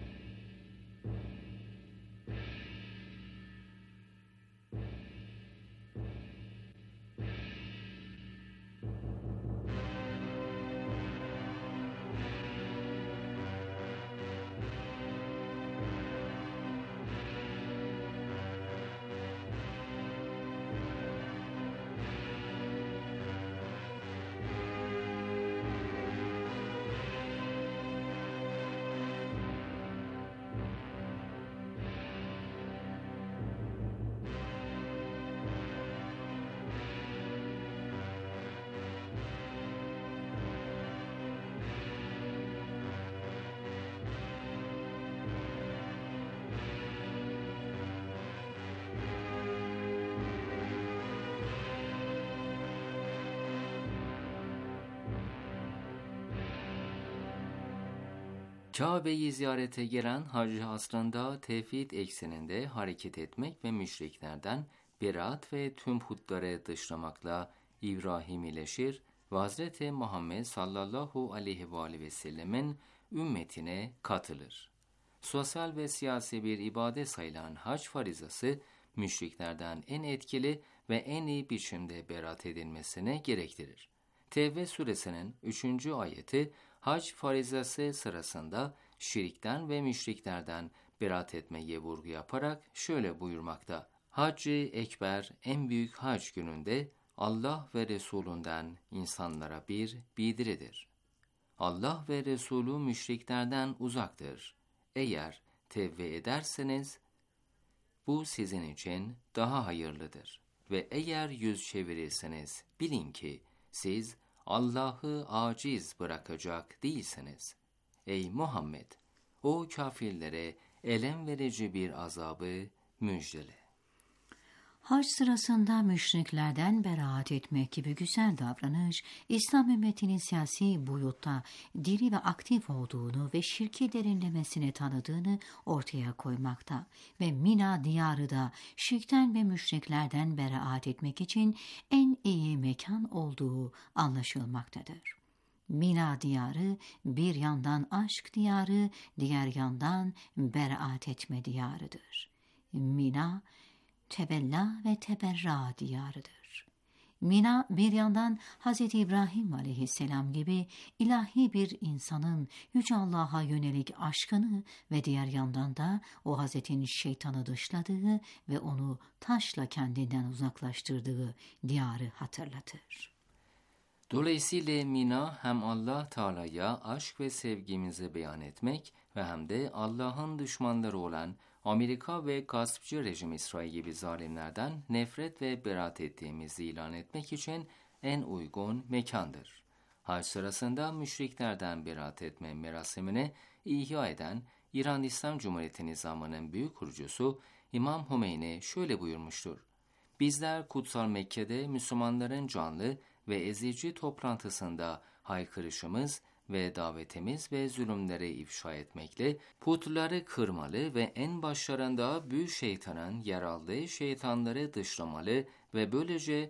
S1: Kabe'yi ziyarete gelen hacı aslında tevhid ekseninde hareket etmek ve müşriklerden beraat ve tüm putları dışlamakla İbrahimileşir ve Hazreti Muhammed sallallahu aleyhi ve sellemin ümmetine katılır. Sosyal ve siyasi bir ibadet sayılan hac farizası, müşriklerden en etkili ve en iyi biçimde beraat edilmesine gerektirir. Tevbe suresinin 3. ayeti, hac farizası sırasında şirkten ve müşriklerden beraat etmeye vurgu yaparak şöyle buyurmakta: Hac-ı Ekber en büyük hac gününde Allah ve Resulünden insanlara bir bildiridir. Allah ve Resulü müşriklerden uzaktır. Eğer tevbe ederseniz bu sizin için daha hayırlıdır. Ve eğer yüz çevirirseniz bilin ki siz Allah'ı aciz bırakacak değilsiniz. Ey Muhammed! O kafirlere elem verici bir azabı müjdele.
S4: Hac sırasında müşriklerden beraat etmek gibi güzel davranış, İslam ümmetinin siyasi boyutta diri ve aktif olduğunu ve şirki derinlemesine tanıdığını ortaya koymakta ve Mina diyarı da şirkten ve müşriklerden beraat etmek için en iyi mekan olduğu anlaşılmaktadır. Mina diyarı bir yandan aşk diyarı, diğer yandan beraat etme diyarıdır. Mina, tebella ve teberra diyarıdır. Mina bir yandan Hz. İbrahim aleyhisselam gibi ilahi bir insanın Yüce Allah'a yönelik aşkını ve diğer yandan da o Hazretin şeytanı dışladığı ve onu taşla kendinden uzaklaştırdığı diyarı hatırlatır.
S1: Dolayısıyla Mina hem Allah Teala'ya aşk ve sevgimizi beyan etmek ve hem de Allah'ın düşmanları olan Amerika ve gaspçı rejim İsrail gibi zalimlerden nefret ve beraat ettiğimizi ilan etmek için en uygun mekandır. Hac sırasında müşriklerden beraat etme merasimini ihya eden İran İslam Cumhuriyeti nizamının büyük kurucusu İmam Hümeyni şöyle buyurmuştur: Bizler Kutsal Mekke'de Müslümanların canlı ve ezici toplantısında haykırışımız ve davetimiz ve zulümleri ifşa etmekle, putları kırmalı ve en başlarında büyük şeytanın yer aldığı şeytanları dışlamalı ve böylece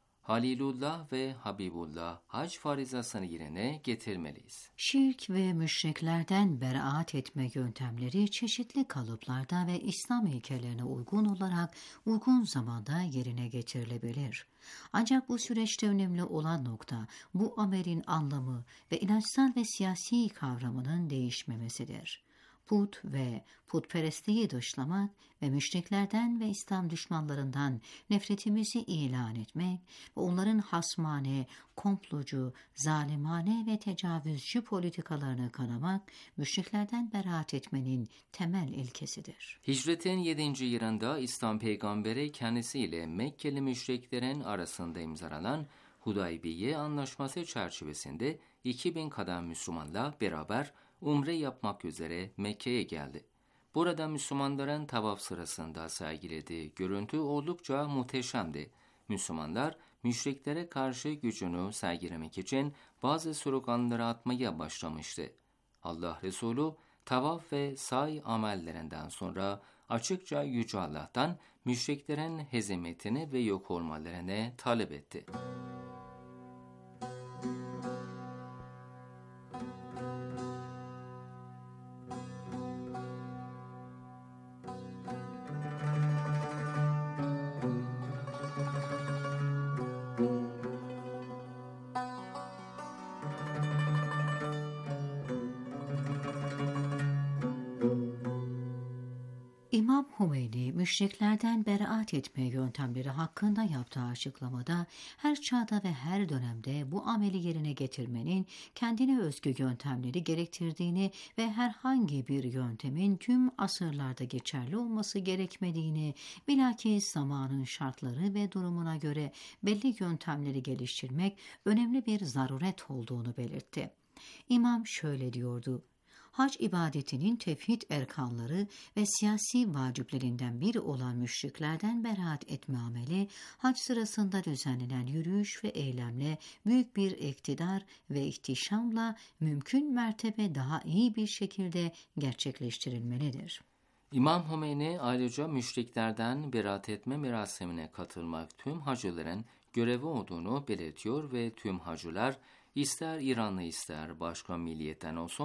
S1: Halilullah ve Habibullah hac farizasını yerine getirmeliyiz.
S4: Şirk ve müşriklerden beraat etme yöntemleri çeşitli kalıplarda ve İslam ilkelerine uygun olarak uygun zamanda yerine getirilebilir. Ancak bu süreçte önemli olan nokta bu amelin anlamı ve inançsal ve siyasi kavramının değişmemesidir. Put ve putperestliği dışlamak ve müşriklerden ve İslam düşmanlarından nefretimizi ilan etmek ve onların hasmane, komplocu, zalimane ve tecavüzcü politikalarını kınamak, müşriklerden beraat etmenin temel ilkesidir.
S1: Hicretin 7. yılında İslam peygamberi kendisiyle Mekkeli müşriklerin arasında imzalanan Hudaybiye Anlaşması çerçevesinde 2000 kadar Müslümanla beraber umre yapmak üzere Mekke'ye geldi. Burada Müslümanların tavaf sırasında sergilediği görüntü oldukça muhteşemdi. Müslümanlar müşriklere karşı gücünü sergilemek için bazı sloganları atmaya başlamıştı. Allah Resulü tavaf ve say amellerinden sonra açıkça Yüce Allah'tan müşriklerin hezimetini ve yok olmalarını talep etti.
S4: İmam Hümeyni, müşriklerden beraat etme yöntemleri hakkında yaptığı açıklamada, her çağda ve her dönemde bu ameli yerine getirmenin kendine özgü yöntemleri gerektirdiğini ve herhangi bir yöntemin tüm asırlarda geçerli olması gerekmediğini, bilakis zamanın şartları ve durumuna göre belli yöntemleri geliştirmek önemli bir zaruret olduğunu belirtti. İmam şöyle diyordu: Hac ibadetinin tevhid erkanları ve siyasi vaciplerinden biri olan müşriklerden beraat etme ameli, hac sırasında düzenlenen yürüyüş ve eylemle büyük bir iktidar ve ihtişamla mümkün mertebe daha iyi bir şekilde gerçekleştirilmelidir.
S1: İmam Hümeyni ayrıca müşriklerden beraat etme merasimine katılmak tüm hacıların görevi olduğunu belirtiyor ve tüm hacılar ister İranlı ister başka milliyetten olsun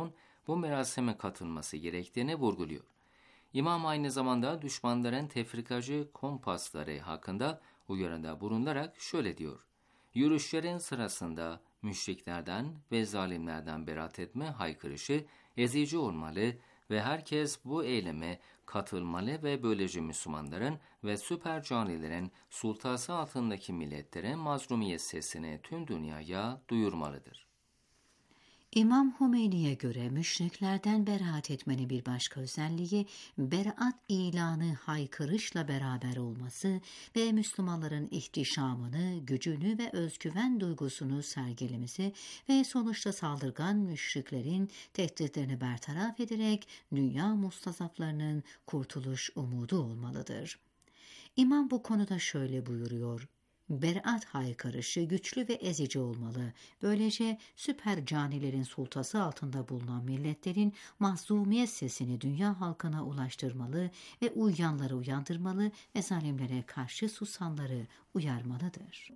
S1: bu merasime katılması gerektiğini vurguluyor. İmam aynı zamanda düşmanların tefrikacı kompasları hakkında uyarıda bulunarak şöyle diyor: Yürüyüşlerin sırasında müşriklerden ve zalimlerden beraat etme haykırışı ezici olmalı ve herkes bu eyleme katılmalı ve böylece Müslümanların ve süper canilerin sultası altındaki milletlerin mazlumiyet sesini tüm dünyaya duyurmalıdır.
S4: İmam Hümeyni'ye göre müşriklerden beraat etmenin bir başka özelliği, beraat ilanı haykırışla beraber olması ve Müslümanların ihtişamını, gücünü ve özgüven duygusunu sergilemesi ve sonuçta saldırgan müşriklerin tehditlerini bertaraf ederek dünya mustazaflarının kurtuluş umudu olmalıdır. İmam bu konuda şöyle buyuruyor: Beraat haykırışı güçlü ve ezici olmalı. Böylece süper canilerin sultası altında bulunan milletlerin mazlumiyet sesini dünya halkına ulaştırmalı ve uyuyanları uyandırmalı ve zalimlere karşı susanları uyarmalıdır.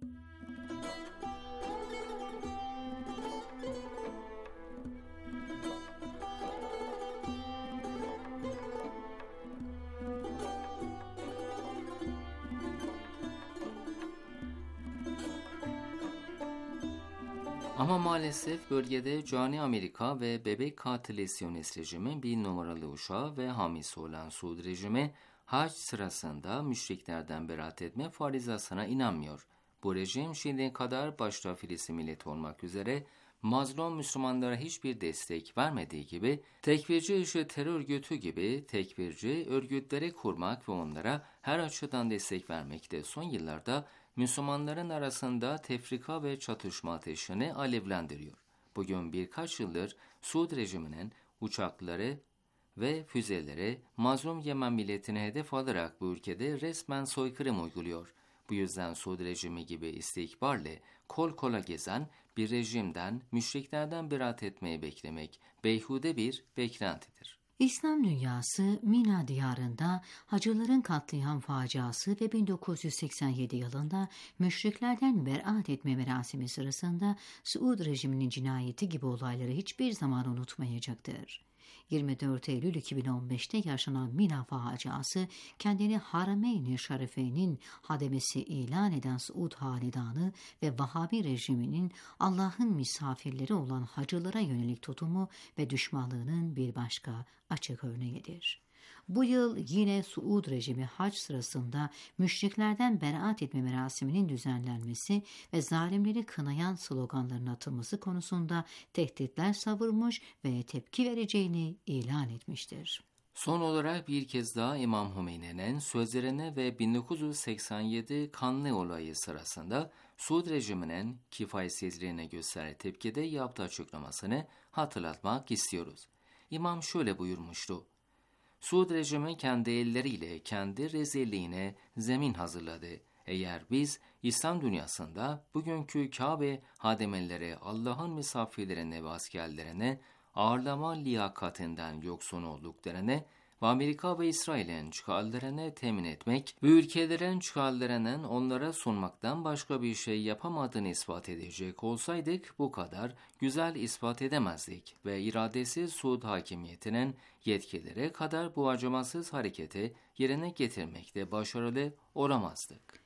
S1: Ama maalesef bölgede Cani Amerika ve bebek katili Siyonist rejimi bir numaralı uşağı ve hamisi olan Suud rejimi hac sırasında müşriklerden beraat etme farizasına inanmıyor. Bu rejim şimdiye kadar başta Filistin milleti olmak üzere mazlum Müslümanlara hiçbir destek vermediği gibi tekfirci IŞİD terör örgütü gibi tekfirci örgütleri kurmak ve onlara her açıdan destek vermekte son yıllarda Müslümanların arasında tefrika ve çatışma ateşini alevlendiriyor. Bugün birkaç yıldır Suud rejiminin uçakları ve füzeleri mazlum Yemen milletine hedef alarak bu ülkede resmen soykırım uyguluyor. Bu yüzden Suud rejimi gibi istikbarla kol kola gezen bir rejimden müşriklerden beraat etmeyi beklemek beyhude bir beklentidir.
S4: İslam dünyası Mina diyarında hacıların katliam faciası ve 1987 yılında müşriklerden beraat etme merasimi sırasında Suud rejiminin cinayeti gibi olayları hiçbir zaman unutmayacaktır. 24 Eylül 2015'te yaşanan Mina faciası kendini Harameyn-i Şerifeyn'in hademesi ilan eden Suud hanedanı ve Vahabi rejiminin Allah'ın misafirleri olan hacılara yönelik tutumu ve düşmanlığının bir başka açık örneğidir. Bu yıl yine Suud rejimi hac sırasında müşriklerden beraat etme merasiminin düzenlenmesi ve zalimleri kınayan sloganların atılması konusunda tehditler savurmuş ve tepki vereceğini ilan etmiştir.
S1: Son olarak bir kez daha İmam Hümeyni'nin sözlerine ve 1987 kanlı olayı sırasında Suud rejiminin kifayetsizliğine gösteren tepkide yaptığı açıklamasını hatırlatmak istiyoruz. İmam şöyle buyurmuştu: Suud rejimi kendi elleriyle kendi rezilliğine zemin hazırladı. Eğer biz İslam dünyasında bugünkü Kabe hademeleri Allah'ın misafirlerine ve askerlerine ağırlama liyakatinden yoksun olduklarını ve Amerika ve İsrail'in çıkarlarını temin etmek ve ülkelerin çıkarlarının onlara sunmaktan başka bir şey yapamadığını ispat edecek olsaydık bu kadar güzel ispat edemezdik ve iradesiz Suud hakimiyetinin yetkileri kadar bu acımasız hareketi yerine getirmekte başarılı olamazdık.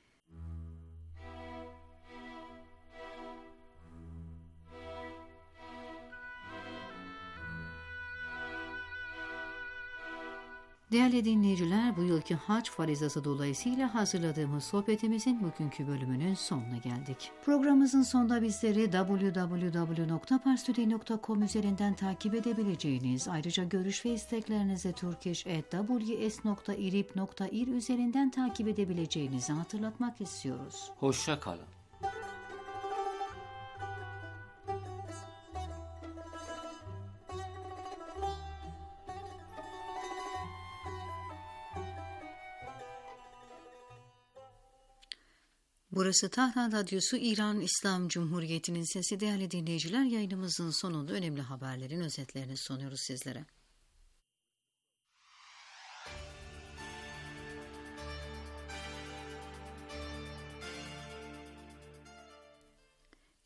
S4: Değerli dinleyiciler, bu yılki hac farizası dolayısıyla hazırladığımız sohbetimizin bugünkü bölümünün sonuna geldik. Programımızın sonunda bizleri www.parstoday.com üzerinden takip edebileceğiniz, ayrıca görüş ve isteklerinizi turkish@ws.irib.ir üzerinden takip edebileceğinizi hatırlatmak istiyoruz.
S1: Hoşça kalın.
S4: Burası Tahran Radyosu, İran İslam Cumhuriyeti'nin sesi. Değerli dinleyiciler, yayınımızın sonunda önemli haberlerin özetlerini sunuyoruz sizlere.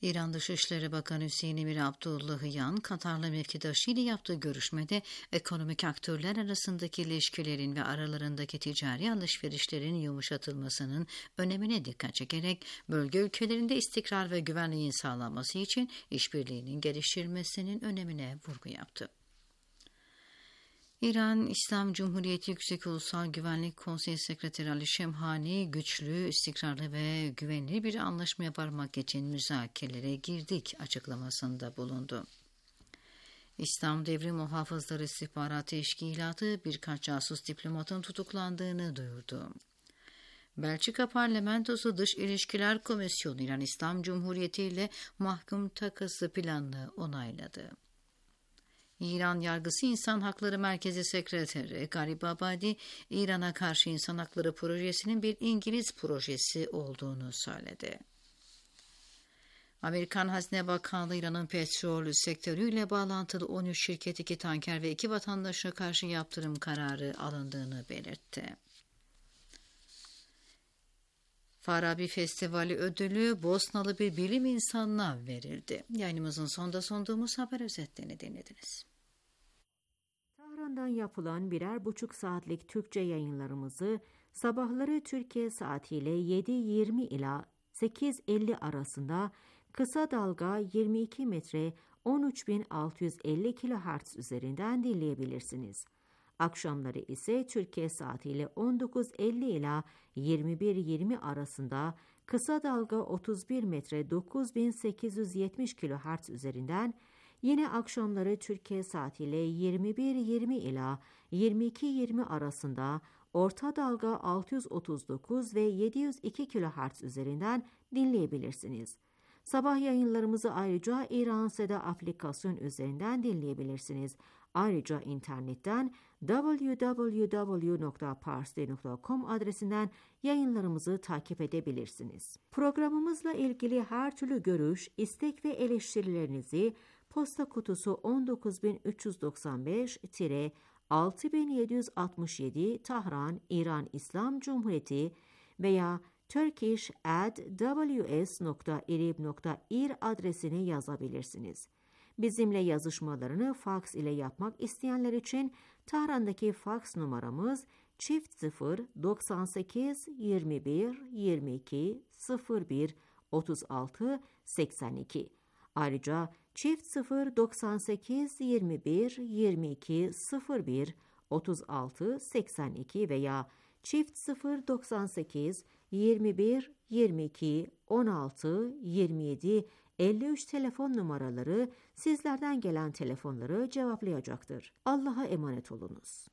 S4: İran Dışişleri Bakanı Hüseyin Emir Abdullahian, Katarlı mevkidaşıyla yaptığı görüşmede ekonomik aktörler arasındaki ilişkilerin ve aralarındaki ticari alışverişlerin yumuşatılmasının önemine dikkat çekerek bölge ülkelerinde istikrar ve güvenliğin sağlanması için işbirliğinin geliştirilmesinin önemine vurgu yaptı. İran İslam Cumhuriyeti Yüksek Ulusal Güvenlik Konseyi Sekreteri Ali Şemhani, güçlü, istikrarlı ve güvenilir bir anlaşmaya varmak için müzakerelere girdik açıklamasında bulundu. İslam Devrim Muhafızları İstihbarat Teşkilatı birkaç casus diplomatın tutuklandığını duyurdu. Belçika Parlamentosu Dış İlişkiler Komisyonu İran İslam Cumhuriyeti ile mahkum takası planını onayladı. İran Yargısı İnsan Hakları Merkezi Sekreteri Garib Abadi, İran'a karşı insan hakları projesinin bir İngiliz projesi olduğunu söyledi. Amerikan Hazine Bakanlığı İran'ın petrol sektörüyle bağlantılı 13 şirket, 2 tanker ve 2 vatandaşa karşı yaptırım kararı alındığını belirtti. Farabi Festivali ödülü Bosnalı bir bilim insanına verildi. Yayınımızın sonunda sunduğumuz haber özetlerini dinlediniz.
S2: Tahran'dan yapılan 1,5 saatlik Türkçe yayınlarımızı sabahları Türkiye saatiyle 7:20 ila 8:50 arasında kısa dalga 22 metre 13.650 kHz üzerinden dinleyebilirsiniz. Akşamları ise Türkiye saatiyle 19:50 ila 21:20 arasında kısa dalga 31 metre 9870 kHz üzerinden, yine akşamları Türkiye saatiyle 21:20 ila 22:20 arasında orta dalga 639 ve 702 kHz üzerinden dinleyebilirsiniz. Sabah yayınlarımızı ayrıca İran Seda aplikasyon üzerinden dinleyebilirsiniz. Ayrıca internetten www.parsi.com adresinden yayınlarımızı takip edebilirsiniz. Programımızla ilgili her türlü görüş, istek ve eleştirilerinizi posta kutusu 19935-6767 Tahran, İran İslam Cumhuriyeti veya turkish@ws.irib.ir adresine yazabilirsiniz. Bizimle yazışmalarını faks ile yapmak isteyenler için Tahran'daki faks numaramız çift 98 21 22 01 36 82. Ayrıca çift 98 21 22 01 36 82 veya çift 98 21 22 16 27 53 telefon numaraları sizlerden gelen telefonları cevaplayacaktır. Allah'a emanet olunuz.